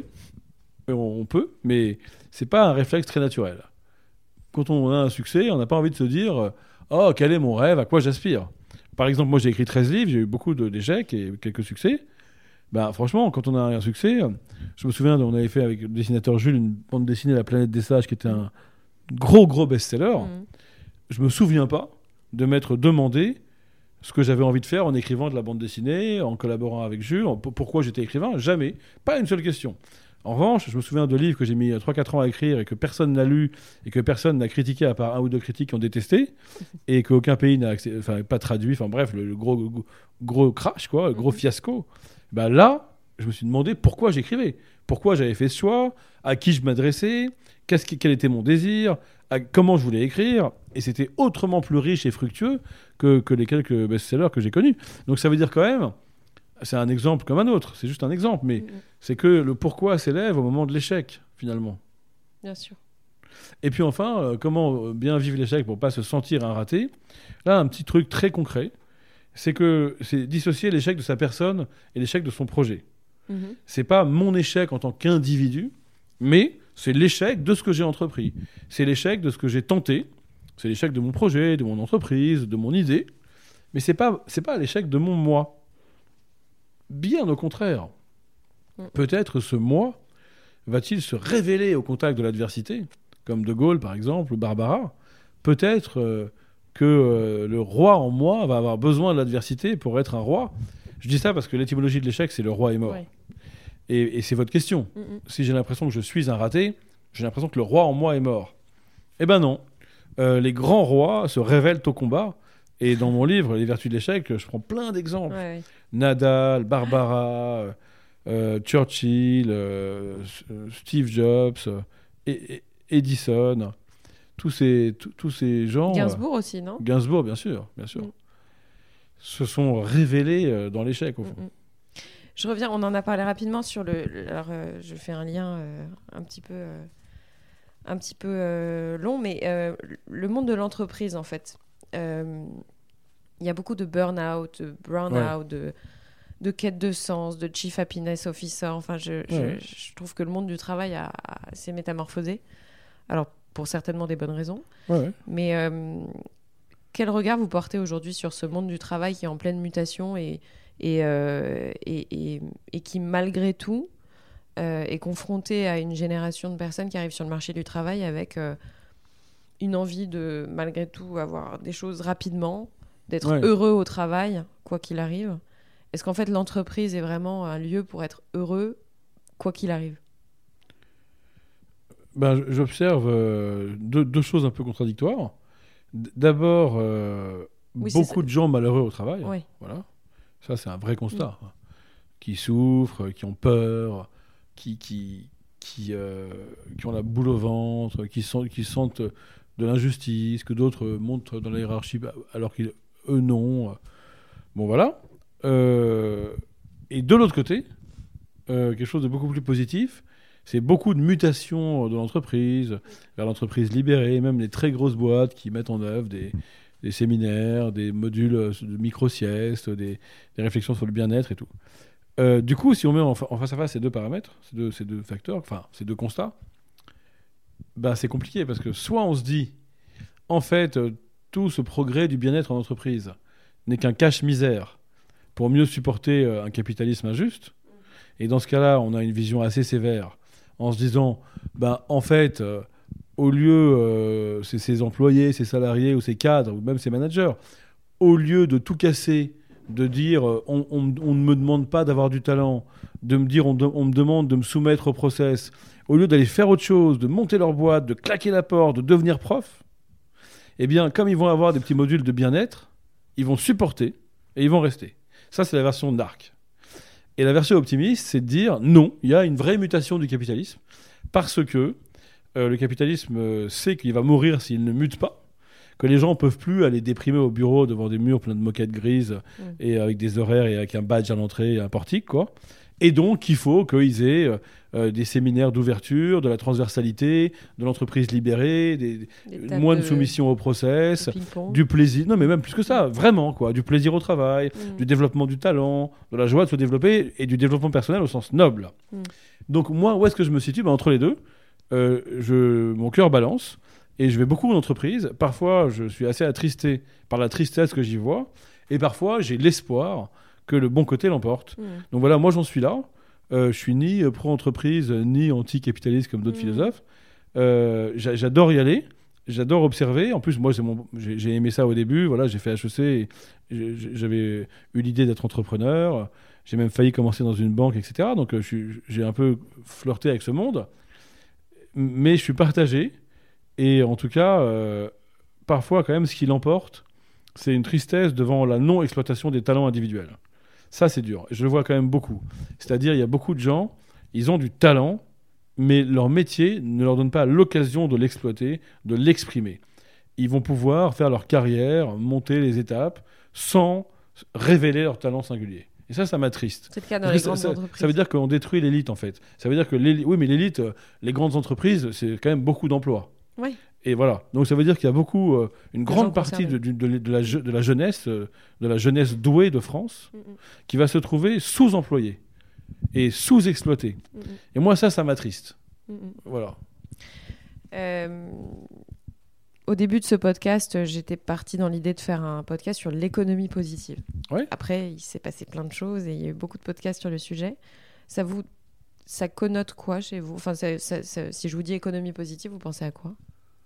on peut, mais c'est pas un réflexe très naturel. Quand on a un succès, on n'a pas envie de se dire, oh, quel est mon rêve, à quoi j'aspire ? Par exemple, moi, j'ai écrit treize livres, j'ai eu beaucoup de, d'échecs et quelques succès. Ben, franchement, quand on a un succès, je me souviens, on avait fait avec le dessinateur Jules une bande dessinée La Planète des Sages, qui était un gros, gros best-seller. Mmh. Je me souviens pas de m'être demandé ce que j'avais envie de faire en écrivant de la bande dessinée, en collaborant avec Jules, en, pourquoi j'étais écrivain, jamais. Pas une seule question. En revanche, je me souviens de livres que j'ai mis trois quatre ans à écrire et que personne n'a lu et que personne n'a critiqué à part un ou deux critiques qui ont détesté et qu'aucun pays n'a accès, enfin, pas traduit, enfin bref, le, le gros, gros, gros crash, quoi, le gros fiasco. Ben là, je me suis demandé pourquoi j'écrivais, pourquoi j'avais fait ce choix, à qui je m'adressais, qu'est-ce qui, quel était mon désir, à, comment je voulais écrire, et c'était autrement plus riche et fructueux que, que les quelques best-sellers que j'ai connus. Donc ça veut dire quand même, c'est un exemple comme un autre, c'est juste un exemple, mais mmh. c'est que le pourquoi s'élève au moment de l'échec, finalement. Bien sûr. Et puis enfin, euh, comment bien vivre l'échec pour ne pas se sentir un raté ? Là, un petit truc très concret, c'est que c'est dissocier l'échec de sa personne et l'échec de son projet. Mmh. C'est pas mon échec en tant qu'individu, mais c'est l'échec de ce que j'ai entrepris. C'est l'échec de ce que j'ai tenté. C'est l'échec de mon projet, de mon entreprise, de mon idée. Mais c'est pas, c'est pas l'échec de mon moi. Bien au contraire. Mmh. Peut-être ce moi va-t-il se révéler au contact de l'adversité, comme De Gaulle par exemple, ou Barbara. Peut-être euh, que euh, le roi en moi va avoir besoin de l'adversité pour être un roi. Je dis ça parce que l'étymologie de l'échec, c'est le roi est mort. Ouais. Et, et c'est votre question. Mm-hmm. Si j'ai l'impression que je suis un raté, j'ai l'impression que le roi en moi est mort. Eh ben non. Euh, les grands rois se révèlent au combat. Et dans mon livre, Les Vertus de l'échec, je prends plein d'exemples. Ouais, ouais. Nadal, Barbara, euh, Churchill, euh, Steve Jobs, euh, et, et Edison, tous ces, tous ces gens... Gainsbourg euh, aussi, non ? Gainsbourg, bien sûr, bien sûr. Mm. Se sont révélés euh, dans l'échec, au fond. Mm-hmm. Je reviens, on en a parlé rapidement sur le... le alors, euh, je fais un lien euh, un petit peu, euh, un petit peu euh, long, mais euh, le monde de l'entreprise, en fait. Il euh, y a beaucoup de burn-out, de brown-out, ouais. de, de quête de sens, de chief happiness officer. Enfin, je, ouais. je, je trouve que le monde du travail a, a, s'est métamorphosé. Alors, pour certainement des bonnes raisons. Ouais. Mais euh, quel regard vous portez aujourd'hui sur ce monde du travail qui est en pleine mutation et... Et, euh, et, et, et qui, malgré tout, euh, est confronté à une génération de personnes qui arrivent sur le marché du travail avec euh, une envie de, malgré tout, avoir des choses rapidement, d'être ouais. heureux au travail, quoi qu'il arrive. Est-ce qu'en fait, l'entreprise est vraiment un lieu pour être heureux, quoi qu'il arrive ? Ben, j'observe euh, deux, deux choses un peu contradictoires. D- d'abord, euh, oui, beaucoup de gens malheureux au travail. Oui. Voilà. Ça, c'est un vrai constat. Mmh. Qui souffrent, qui ont peur, qui, qui, qui, euh, qui ont la boule au ventre, qui, sont, qui sentent de l'injustice, que d'autres montent dans la hiérarchie alors qu'eux non. Bon, voilà. Euh, et de l'autre côté, euh, quelque chose de beaucoup plus positif, c'est beaucoup de mutations de l'entreprise vers l'entreprise libérée, même les très grosses boîtes qui mettent en œuvre des... des séminaires, des modules de micro-siestes, des, des réflexions sur le bien-être et tout. Euh, du coup, si on met en, fa- en face à face ces deux paramètres, ces deux, ces deux facteurs, enfin, ces deux constats, bah, c'est compliqué parce que soit on se dit, en fait, euh, tout ce progrès du bien-être en entreprise n'est qu'un cache-misère pour mieux supporter euh, un capitalisme injuste. Et dans ce cas-là, on a une vision assez sévère en se disant, bah, en fait, euh, au lieu, euh, c'est ses employés, ses salariés ou ses cadres ou même ses managers, au lieu de tout casser, de dire euh, on, on, on ne me demande pas d'avoir du talent, de me dire on, de, on me demande de me soumettre au process, au lieu d'aller faire autre chose, de monter leur boîte, de claquer la porte, de devenir prof, eh bien, comme ils vont avoir des petits modules de bien-être, ils vont supporter et ils vont rester. Ça, c'est la version dark. Et la version optimiste, c'est de dire non, il y a une vraie mutation du capitalisme parce que euh, le capitalisme euh, sait qu'il va mourir s'il ne mute pas, que les gens ne peuvent plus aller déprimer au bureau devant des murs pleins de moquettes grises mmh. et avec des horaires et avec un badge à l'entrée et un portique, quoi. Et donc, il faut qu'ils aient euh, des séminaires d'ouverture, de la transversalité, de l'entreprise libérée, des, des moins de, de soumission au process, du plaisir. Non, mais même plus que ça, vraiment, quoi. Du plaisir au travail, mmh. du développement du talent, de la joie de se développer et du développement personnel au sens noble. Mmh. Donc, moi, où est-ce que je me situe ? Ben, entre les deux, euh, je, mon cœur balance et je vais beaucoup en entreprise. Parfois, je suis assez attristé par la tristesse que j'y vois et parfois, j'ai l'espoir que le bon côté l'emporte. Mmh. Donc voilà, moi j'en suis là. Euh, je suis ni pro-entreprise, ni anti-capitaliste comme d'autres mmh. philosophes. Euh, j'a- j'adore y aller, j'adore observer. En plus, moi c'est mon... j'ai, j'ai aimé ça au début. Voilà, j'ai fait H E C, et j'avais eu l'idée d'être entrepreneur. J'ai même failli commencer dans une banque, et cetera. Donc euh, je suis... j'ai un peu flirté avec ce monde. Mais je suis partagé. Et en tout cas, euh, parfois quand même, ce qui l'emporte, c'est une tristesse devant la non-exploitation des talents individuels. Ça, c'est dur. Je le vois quand même beaucoup. C'est-à-dire, il y a beaucoup de gens, ils ont du talent, mais leur métier ne leur donne pas l'occasion de l'exploiter, de l'exprimer. Ils vont pouvoir faire leur carrière, monter les étapes, sans révéler leur talent singulier. Et ça, ça m'attriste. C'est le cas dans les grandes ça, entreprises. Ça veut dire qu'on détruit l'élite, en fait. Ça veut dire que l'élite... Oui, mais l'élite, les grandes entreprises, c'est quand même beaucoup d'emplois. Oui. Et voilà. Donc ça veut dire qu'il y a beaucoup, euh, une grande partie de, de, de, de, la je, de la jeunesse, euh, de la jeunesse douée de France, mm-hmm. qui va se trouver sous-employée et sous-exploitée. Mm-hmm. Et moi, ça, ça m'attriste. Mm-hmm. Voilà. Euh, au début de ce podcast, j'étais partie dans l'idée de faire un podcast sur l'économie positive. Ouais. Après, il s'est passé plein de choses et il y a eu beaucoup de podcasts sur le sujet. Ça vous, ça connote quoi chez vous ? Enfin, ça, ça, ça, si je vous dis économie positive, vous pensez à quoi ?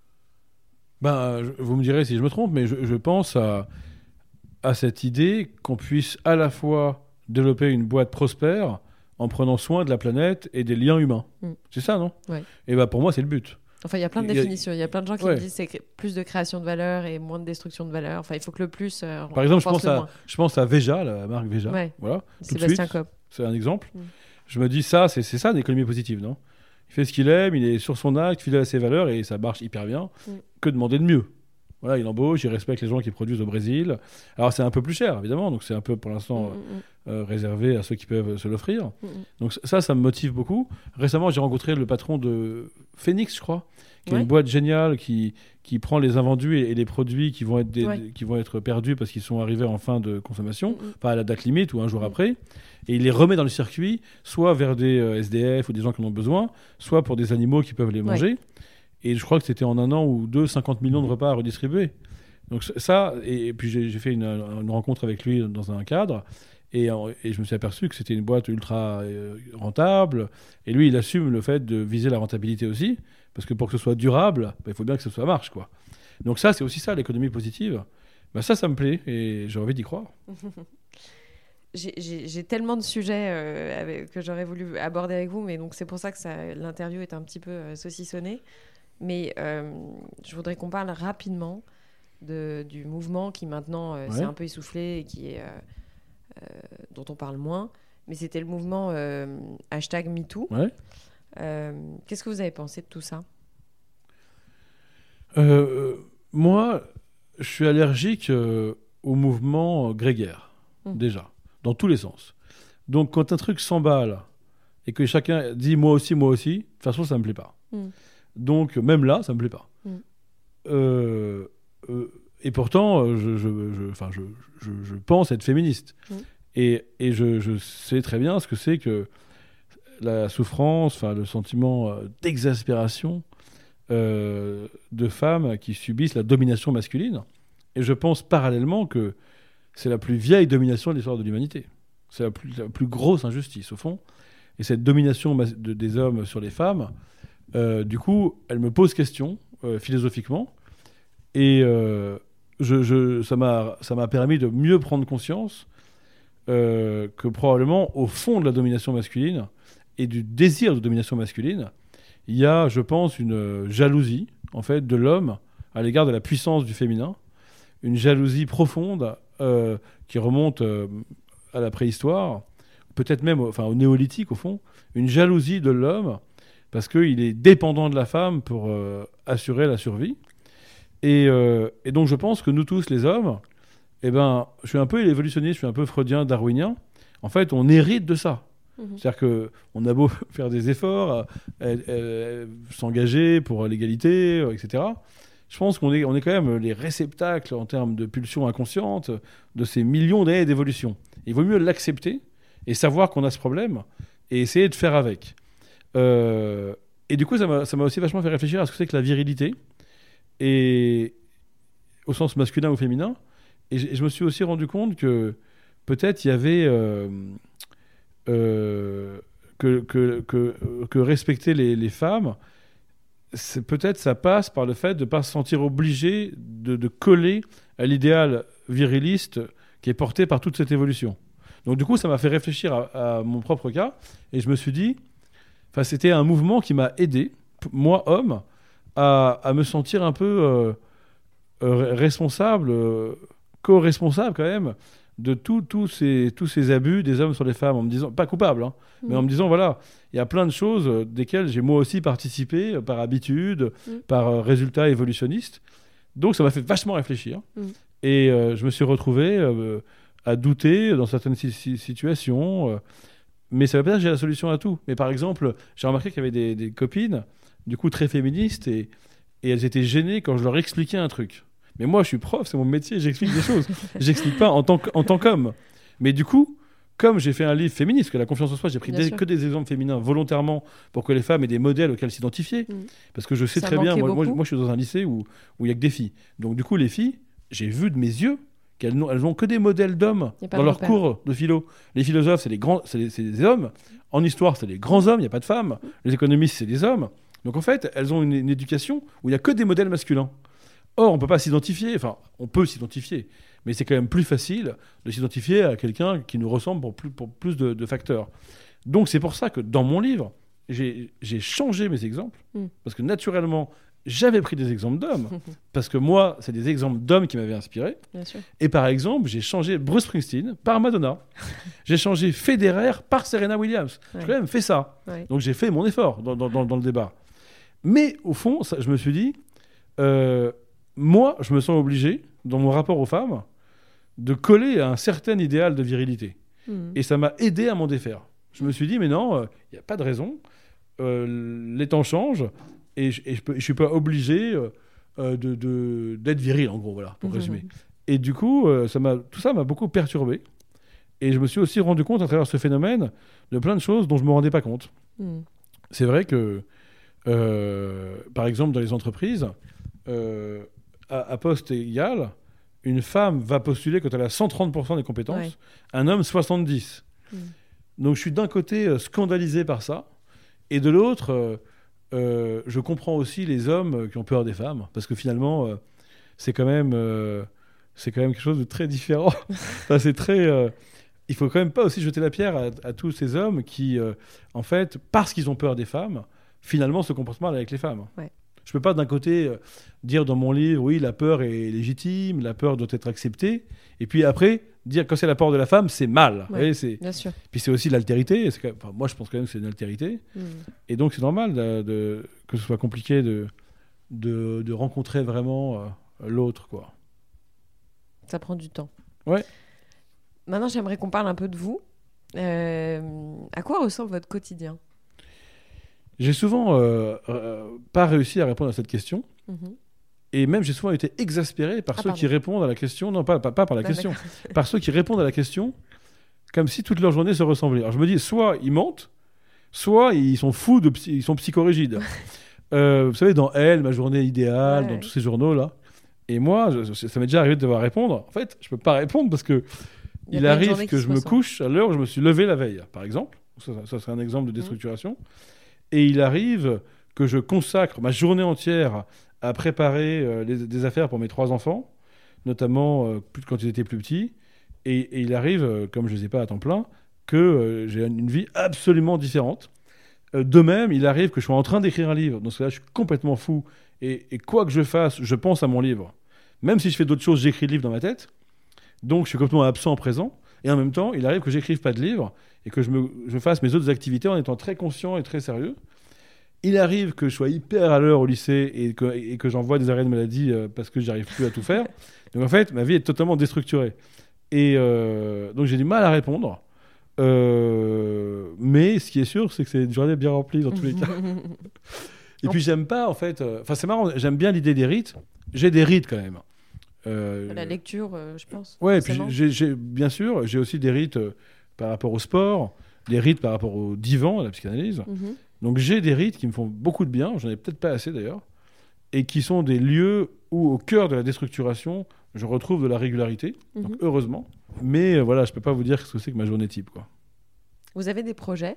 Ben, vous me direz si je me trompe, mais je, je pense à, à cette idée qu'on puisse à la fois développer une boîte prospère en prenant soin de la planète et des liens humains. Mm. C'est ça, non ? Ouais. Et ben pour moi, c'est le but. Enfin, il y a plein de il définitions. Il y a plein de gens qui ouais. me disent que c'est plus de création de valeur et moins de destruction de valeur. Enfin, il faut que le plus. Euh, Par exemple, je pense, à, je pense à Veja, la marque Veja. Ouais. Voilà. Sébastien Coop. C'est un exemple. Mm. Je me dis, ça, c'est, c'est ça l'économie positive, non ? Il fait ce qu'il aime, il est sur son acte, fidèle à ses valeurs et ça marche hyper bien. Mm. Que demander de mieux ? Voilà, il embauche, il respecte les gens qui produisent au Brésil. Alors c'est un peu plus cher, évidemment, donc c'est un peu pour l'instant mm. euh, réservé à ceux qui peuvent se l'offrir. Mm. Donc ça, ça me motive beaucoup. Récemment, j'ai rencontré le patron de Phoenix, je crois, qui ouais. est une boîte géniale qui, qui prend les invendus et, et les produits qui vont, être des, ouais. qui vont être perdus parce qu'ils sont arrivés en fin de consommation, mm. enfin à la date limite ou un jour mm. après, et il les remet dans le circuit, soit vers des euh, S D F ou des gens qui en ont besoin, soit pour des animaux qui peuvent les manger. Ouais. Et je crois que c'était en un an ou deux, cinquante millions de repas à redistribuer. Donc ça, et, et puis j'ai, j'ai fait une, une rencontre avec lui dans un cadre, et, et je me suis aperçu que c'était une boîte ultra euh, rentable, et lui, il assume le fait de viser la rentabilité aussi, parce que pour que ce soit durable, bah, il faut bien que ce soit marche, quoi. Donc ça, c'est aussi ça, l'économie positive. Bah, ça, ça me plaît, et j'ai envie d'y croire. J'ai, j'ai, j'ai tellement de sujets euh, avec, que j'aurais voulu aborder avec vous, mais donc c'est pour ça que ça, l'interview est un petit peu euh, saucissonnée. Mais euh, je voudrais qu'on parle rapidement de, du mouvement qui maintenant euh, ouais. s'est un peu essoufflé et qui est, euh, euh, dont on parle moins. Mais c'était le mouvement euh, hashtag MeToo. Ouais. Euh, qu'est-ce que vous avez pensé de tout ça ? euh, Moi, je suis allergique euh, au mouvement grégaire, mmh. déjà, dans tous les sens. Donc quand un truc s'emballe et que chacun dit « moi aussi, moi aussi », de toute façon, ça ne me plaît pas. Mmh. Donc, même là, ça ne me plaît pas. Mm. Euh, euh, et pourtant, je, je, je, je, je, je pense être féministe. Mm. Et, et je, je sais très bien ce que c'est que la souffrance, le sentiment d'exaspération euh, de femmes qui subissent la domination masculine. Et je pense parallèlement que c'est la plus vieille domination de l'histoire de l'humanité. C'est la plus, la plus grosse injustice, au fond. Et cette domination mas- de, des hommes sur les femmes, euh, du coup, elle me pose question, euh, philosophiquement. Et euh, je, je, ça, m'a, ça m'a permis de mieux prendre conscience euh, que probablement, au fond de la domination masculine et du désir de domination masculine, il y a, je pense, une jalousie, en fait, de l'homme à l'égard de la puissance du féminin. Une jalousie profonde euh, qui remonte euh, à la préhistoire, peut-être même enfin, au néolithique, au fond. Une jalousie de l'homme parce qu'il est dépendant de la femme pour euh, assurer la survie. Et, euh, et donc, je pense que nous tous, les hommes, eh ben, je suis un peu évolutionniste, je suis un peu freudien, darwinien. En fait, on hérite de ça. Mmh. C'est-à-dire qu'on a beau faire des efforts, euh, euh, s'engager pour l'égalité, euh, et cetera. Je pense qu'on est, on est quand même les réceptacles en termes de pulsions inconscientes de ces millions d'années d'évolution. Il vaut mieux l'accepter et savoir qu'on a ce problème et essayer de faire avec. Euh, et du coup, ça m'a, ça m'a aussi vachement fait réfléchir à ce que c'est que la virilité, et, au sens masculin ou féminin. Et je, je me suis aussi rendu compte que peut-être il y avait... Euh, euh, que, que, que, que respecter les, les femmes... C'est, peut-être ça passe par le fait de ne pas se sentir obligé de, de coller à l'idéal viriliste qui est porté par toute cette évolution. Donc du coup, ça m'a fait réfléchir à, à mon propre cas, et je me suis dit, c'était un mouvement qui m'a aidé, moi homme, à, à me sentir un peu euh, euh, responsable, euh, co-responsable quand même, de tout, tout ces, tous ces abus des hommes sur les femmes, en me disant, pas coupable, hein, mmh. mais en me disant, voilà, il y a plein de choses euh, desquelles j'ai moi aussi participé, euh, par habitude, mmh. par euh, résultat évolutionniste. Donc ça m'a fait vachement réfléchir. Mmh. Et euh, je me suis retrouvé euh, à douter dans certaines si- si- situations. Euh, mais ça ne veut pas dire que j'ai la solution à tout. Mais par exemple, j'ai remarqué qu'il y avait des, des copines, du coup très féministes, et, et elles étaient gênées quand je leur expliquais un truc. Mais moi, je suis prof, c'est mon métier, j'explique des choses. J'explique pas en tant, en tant qu'homme. Mais du coup, comme j'ai fait un livre féministe, que la confiance en soi, j'ai pris des, que des exemples féminins volontairement pour que les femmes aient des modèles auxquels s'identifier. Mmh. Parce que je sais ça très bien, moi, moi, moi je suis dans un lycée où il n'y a que des filles. Donc du coup, les filles, j'ai vu de mes yeux qu'elles n'ont, elles ont que des modèles d'hommes dans leurs cours de philo. Les philosophes, c'est, les grands, c'est, des, c'est des hommes. En histoire, c'est des grands hommes, il n'y a pas de femmes. Les économistes, c'est des hommes. Donc en fait, elles ont une, une éducation où il n'y a que des modèles masculins. Or, on ne peut pas s'identifier, enfin, on peut s'identifier, mais c'est quand même plus facile de s'identifier à quelqu'un qui nous ressemble pour plus, pour plus de, de facteurs. Donc, c'est pour ça que dans mon livre, j'ai, j'ai changé mes exemples, mm. parce que naturellement, j'avais pris des exemples d'hommes, parce que moi, c'est des exemples d'hommes qui m'avaient inspiré. Bien sûr. Et par exemple, j'ai changé Bruce Springsteen par Madonna, j'ai changé Federer par Serena Williams. Ouais. J'ai quand même fait ça. Ouais. Donc, j'ai fait mon effort dans, dans, dans, dans le débat. Mais au fond, ça, je me suis dit... Euh, moi, je me sens obligé, dans mon rapport aux femmes, de coller à un certain idéal de virilité. Mmh. Et ça m'a aidé à m'en défaire. Je me suis dit, mais non, il euh, n'y a pas de raison. Euh, les temps changent et je ne suis pas obligé euh, de, de, d'être viril, en gros, voilà, pour mmh. résumer. Et du coup, euh, ça m'a, tout ça m'a beaucoup perturbé. Et je me suis aussi rendu compte, à travers ce phénomène, de plein de choses dont je ne me rendais pas compte. Mmh. C'est vrai que, euh, par exemple, dans les entreprises... Euh, À, à poste égal, une femme va postuler quand elle a cent trente pour cent des compétences, ouais. un homme soixante-dix. Mmh. Donc je suis d'un côté euh, scandalisé par ça, et de l'autre, euh, euh, je comprends aussi les hommes qui ont peur des femmes, parce que finalement, euh, c'est quand même, euh, c'est quand même quelque chose de très différent. Enfin, c'est très, euh, il faut quand même pas aussi jeter la pierre à, à tous ces hommes qui, euh, en fait, parce qu'ils ont peur des femmes, finalement se comportent mal avec les femmes. Ouais. Je ne peux pas d'un côté euh, dire dans mon livre, oui, la peur est légitime, la peur doit être acceptée, et puis après, dire que quand c'est la peur de la femme, c'est mal. Ouais, voyez, c'est... Bien sûr. Puis c'est aussi l'altérité. C'est... Enfin, moi, je pense quand même que c'est une altérité. Mmh. Et donc, c'est normal de, de... que ce soit compliqué de, de, de rencontrer vraiment euh, l'autre, quoi. Ça prend du temps. Ouais. Maintenant, j'aimerais qu'on parle un peu de vous. Euh, à quoi ressemble votre quotidien ? J'ai souvent euh, euh, pas réussi à répondre à cette question. Mmh. Et même, j'ai souvent été exaspéré par ah, ceux pardon. qui répondent à la question. Non, pas, pas, pas par la bah, question. D'accord. Par ceux qui répondent à la question comme si toute leur journée se ressemblait. Alors, je me dis, soit ils mentent, soit ils sont fous, de psy- ils sont psychorigides. Euh, vous savez, dans Elle, ma journée idéale, Ouais, dans ouais. tous ces journaux-là. Et moi, je- je- ça m'est déjà arrivé de devoir répondre. En fait, je peux pas répondre parce que Il y a il pas une arrive journée que qui je se me ressemble. couche à l'heure où je me suis levé la veille, par exemple. Ça, ça- ça serait un exemple de déstructuration. Et il arrive que je consacre ma journée entière à préparer euh, les- des affaires pour mes trois enfants, notamment euh, plus- quand ils étaient plus petits. Et, et il arrive, euh, comme je ne les ai pas à temps plein, que euh, j'ai une vie absolument différente. Euh, de même, il arrive que je sois en train d'écrire un livre. Dans ce cas-là, je suis complètement fou. Et, et quoi que je fasse, je pense à mon livre. Même si je fais d'autres choses, j'écris le livre dans ma tête. Donc, je suis complètement absent présent. Et en même temps, il arrive que j'écrive pas de livre et que je, me, je fasse mes autres activités en étant très conscient et très sérieux. Il arrive que je sois hyper à l'heure au lycée et que, et que j'envoie des arrêts de maladie euh, parce que j'arrive plus à tout faire. Donc, en fait, ma vie est totalement déstructurée. Et euh, donc, j'ai du mal à répondre. Euh, mais ce qui est sûr, c'est que c'est une journée bien remplie dans tous les cas. Et puis j'aime pas en fait. Enfin, c'est marrant. J'aime bien l'idée des rites. J'ai des rites quand même. Euh, La lecture, euh, je pense. ouais. Et puis forcément. j'ai, j'ai- bien sûr, j'ai aussi des rites euh, par rapport au sport, des rites par rapport au divan, à la psychanalyse. Mhm. Donc j'ai des rites qui me font beaucoup de bien. J'en ai peut-être pas assez d'ailleurs, et qui sont des lieux où, au cœur de la déstructuration, je retrouve de la régularité. Mhm. Donc heureusement. Mais euh, voilà, je peux pas vous dire ce que c'est que ma journée type, quoi. Vous avez des projets?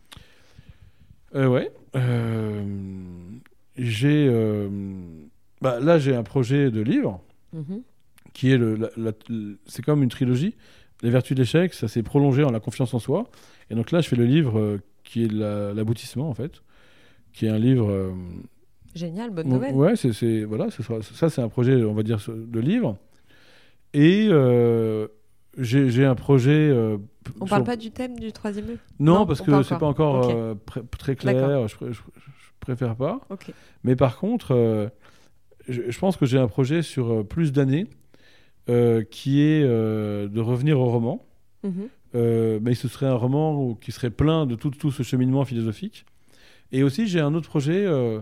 Euh, ouais. Euh, j'ai. euh, bah, là, j'ai un projet de livre Mhm. qui est le. la- la- le- c'est comme une trilogie. Les vertus de l'échec, ça s'est prolongé en la confiance en soi. Et donc là, je fais le livre euh, qui est la- l'aboutissement, en fait. Qui est un livre. euh, Génial, bonne bon, nouvelle. ouais, c'est, c'est- voilà, ce sera- ça, c'est un projet, on va dire, de livre. Et euh, j'ai, j'ai un projet. euh, p- On sur- parle pas du thème du troisième E? Non, Non, parce on que pas c'est encore. pas encore Ok. euh, pr- très clair. Je, pr- je- je préfère pas. Ok. Mais par contre, euh, je, je pense que j'ai un projet sur euh, plus d'années euh, qui est euh, de revenir au roman. Mhm. Euh, mais ce serait un roman où- qui serait plein de tout, tout ce cheminement philosophique. Et aussi, j'ai un autre projet. euh,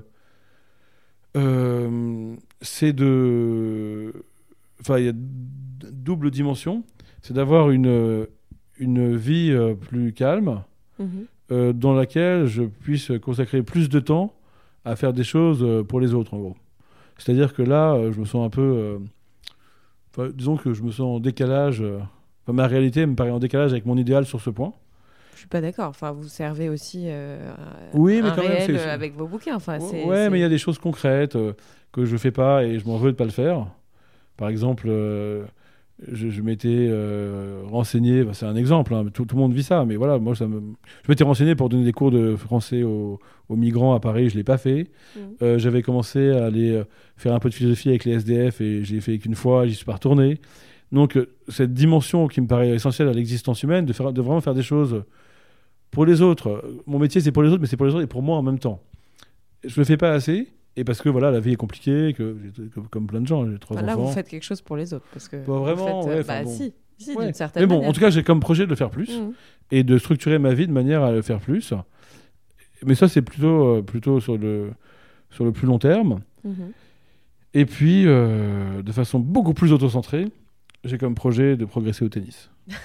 euh, c'est de. Enfin, il y a d- double dimension. C'est d'avoir une, une vie euh, plus calme, Mhm. euh, dans laquelle je puisse consacrer plus de temps à faire des choses euh, pour les autres, en gros. C'est-à-dire que là, euh, je me sens un peu... euh, enfin, disons que je me sens en décalage... euh, enfin, ma réalité me paraît en décalage avec mon idéal sur ce point. Je suis pas d'accord. Enfin, vous servez aussi euh, Oui, mais un quand même, réel c'est- euh, avec vos bouquins. Enfin, c'est, ouais, c'est- mais il y a des choses concrètes euh, que je fais pas et je m'en veux de pas le faire. Par exemple, euh, je, je m'étais euh, renseigné, bah, c'est un exemple, hein, tout, tout le monde vit ça, mais voilà, moi, ça me... je m'étais renseigné pour donner des cours de français aux, aux migrants à Paris, je l'ai pas fait. Mhm. Euh, j'avais commencé à aller euh, faire un peu de philosophie avec les S D F et j'ai fait qu'une fois, j'y suis pas retourné. Donc, euh, cette dimension qui me paraît essentielle à l'existence humaine, de, faire, de vraiment faire des choses pour les autres. Mon métier, c'est pour les autres, mais c'est pour les autres et pour moi en même temps. Je le fais pas assez, et parce que voilà, la vie est compliquée, que j'ai- comme, comme plein de gens, j'ai trois Enfin, là, enfants. vous faites quelque chose pour les autres. Parce que Pas vraiment, vous faites, euh, ouais, enfin, bah, bon. si, si Ouais. d'une certaine Mais bon, manière. en tout cas, j'ai comme projet de le faire plus Mhm. et de structurer ma vie de manière à le faire plus. Mais ça, c'est plutôt, euh, plutôt sur, le, sur le plus long terme. Mhm. Et puis, euh, de façon beaucoup plus autocentrée, j'ai comme projet de progresser au tennis.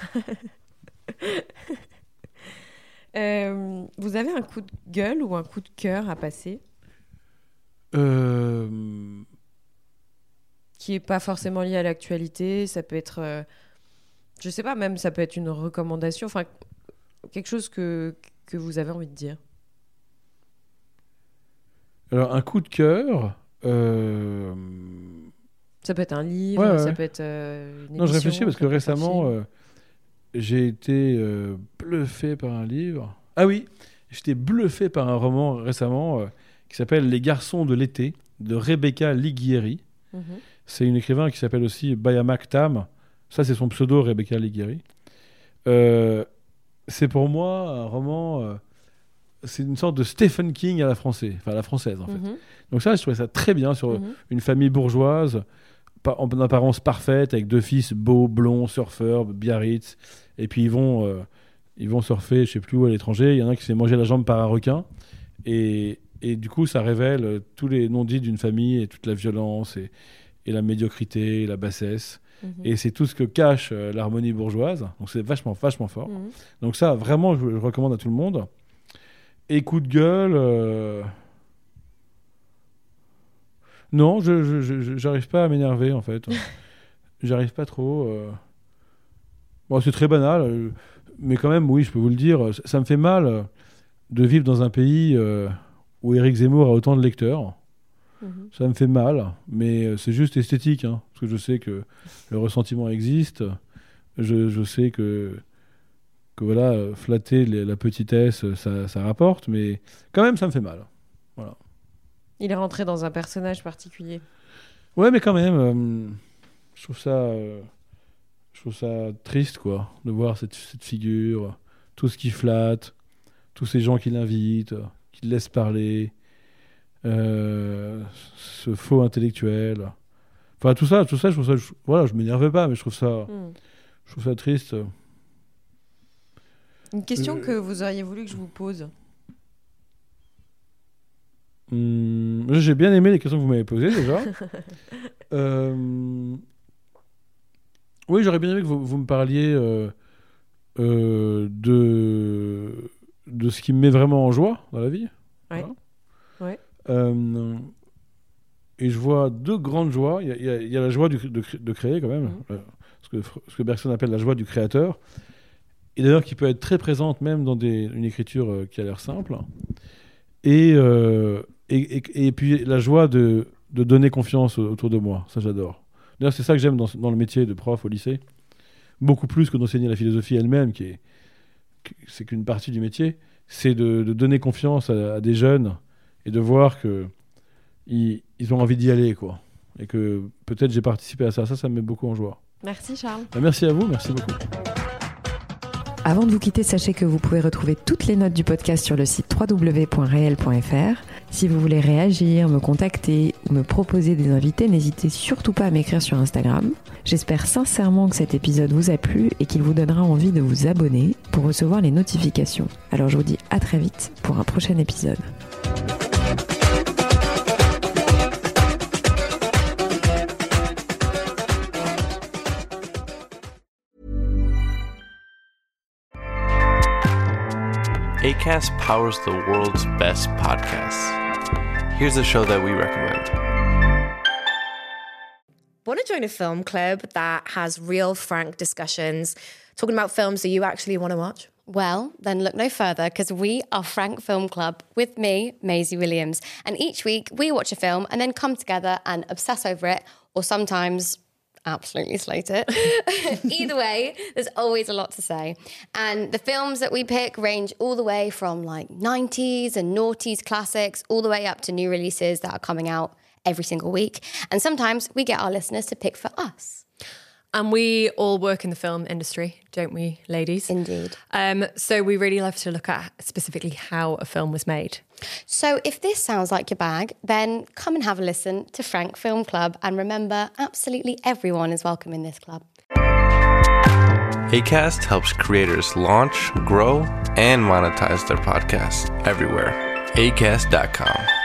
Euh, vous avez un coup de gueule ou un coup de cœur à passer Euh, qui est pas forcément lié à l'actualité? Ça peut être, euh, je sais pas, même ça peut être une recommandation. Enfin, quelque chose que que vous avez envie de dire. Alors, un coup de cœur. euh, Ça peut être un livre, Ouais, ouais, ça ouais. peut être euh, une Non, je émission, réfléchis parce ça que peut être un récemment, film. euh, j'ai été euh, bluffé par un livre. Ah oui, j'étais bluffé par un roman récemment euh, qui s'appelle Les garçons de l'été de Rebecca Liguieri. Mhm. C'est une écrivain qui s'appelle aussi Bayamak Tam. Ça, c'est son pseudo, Rebecca Liguieri. Euh, c'est pour moi un roman. euh, c'est une sorte de Stephen King à la française, enfin à la française en fait. Mhm. Donc ça, je trouvais ça très bien sur Mhm. une famille bourgeoise, pa- en apparence parfaite, avec deux fils beaux, blonds, surfeurs, Biarritz. Et puis ils vont, euh, ils vont surfer, je sais plus où, à l'étranger. Il y en a un qui se fait manger la jambe par un requin. Et, et du coup, ça révèle euh, tous les non-dits d'une famille et toute la violence et, et la médiocrité et la bassesse. Mhm. Et c'est tout ce que cache euh, l'harmonie bourgeoise. Donc c'est vachement, vachement fort. Mhm. Donc ça, vraiment, je, je recommande à tout le monde. Et coup de gueule... euh, Non, je, je, je, j'arrive pas à m'énerver, en fait. J'arrive pas trop. Euh... Bon, c'est très banal, euh, mais quand même, oui, je peux vous le dire, ça, ça me fait mal de vivre dans un pays euh, où Éric Zemmour a autant de lecteurs. Mmh. Ça me fait mal, mais c'est juste esthétique, hein, parce que je sais que le ressentiment existe. Je, je sais que, que voilà, flatter les, la petitesse, ça, ça rapporte, mais quand même, ça me fait mal. Voilà. Il est rentré dans un personnage particulier. Ouais, mais quand même, euh, je trouve ça, euh, je trouve ça triste, quoi, de voir cette, cette figure, tout ce qui flatte, tous ces gens qui l'invitent, qui le laissent parler, euh, ce faux intellectuel. Enfin, tout ça, tout ça, je trouve ça, je, voilà, je m'énerve pas, mais je trouve ça, mm. je trouve ça triste. Une question euh, que vous auriez voulu que je vous pose. Hum, j'ai bien aimé les questions que vous m'avez posées déjà. euh, oui, j'aurais bien aimé que vous, vous me parliez euh, euh, de, de ce qui me met vraiment en joie dans la vie. Ouais. Voilà. Ouais. Euh, et je vois deux grandes joies. Il y, y, y a la joie du, de, de créer quand même, mmh. euh, ce, que, ce que Bergson appelle la joie du créateur. Et d'ailleurs qui peut être très présente même dans des, une écriture euh, qui a l'air simple. Et... Euh, Et, et, et puis la joie de, de donner confiance autour de moi, ça j'adore. D'ailleurs c'est ça que j'aime dans, dans le métier de prof au lycée, beaucoup plus que d'enseigner la philosophie elle-même, qui est, qui, c'est qu'une partie du métier, c'est de, de donner confiance à, à des jeunes et de voir qu'ils ils ont envie d'y aller, quoi. Et que peut-être j'ai participé à ça, ça ça me met beaucoup en joie. Merci Charles. Ben, merci à vous, merci beaucoup. Avant de vous quitter, sachez que vous pouvez retrouver toutes les notes du podcast sur le site w w w point réel point f r. Si vous voulez réagir, me contacter ou me proposer des invités, n'hésitez surtout pas à m'écrire sur Instagram. J'espère sincèrement que cet épisode vous a plu et qu'il vous donnera envie de vous abonner pour recevoir les notifications. Alors je vous dis à très vite pour un prochain épisode. Acast powers the world's best podcasts. Here's a show that we recommend. Want to join a film club that has real, frank discussions, talking about films that you actually want to watch? Well, then look no further, because we are Frank Film Club with me, Maisie Williams. And each week we watch a film and then come together and obsess over it, or sometimes absolutely slate it. Either way, there's always a lot to say. And the films that we pick range all the way from like nineties and noughties classics all the way up to new releases that are coming out every single week. And sometimes we get our listeners to pick for us. And we all work in the film industry, don't we, ladies? Indeed. Um, so we really love to look at specifically how a film was made. So if this sounds like your bag, then come and have a listen to Frank Film Club. And remember, absolutely everyone is welcome in this club. Acast helps creators launch, grow, and monetize their podcasts everywhere. acast dot com.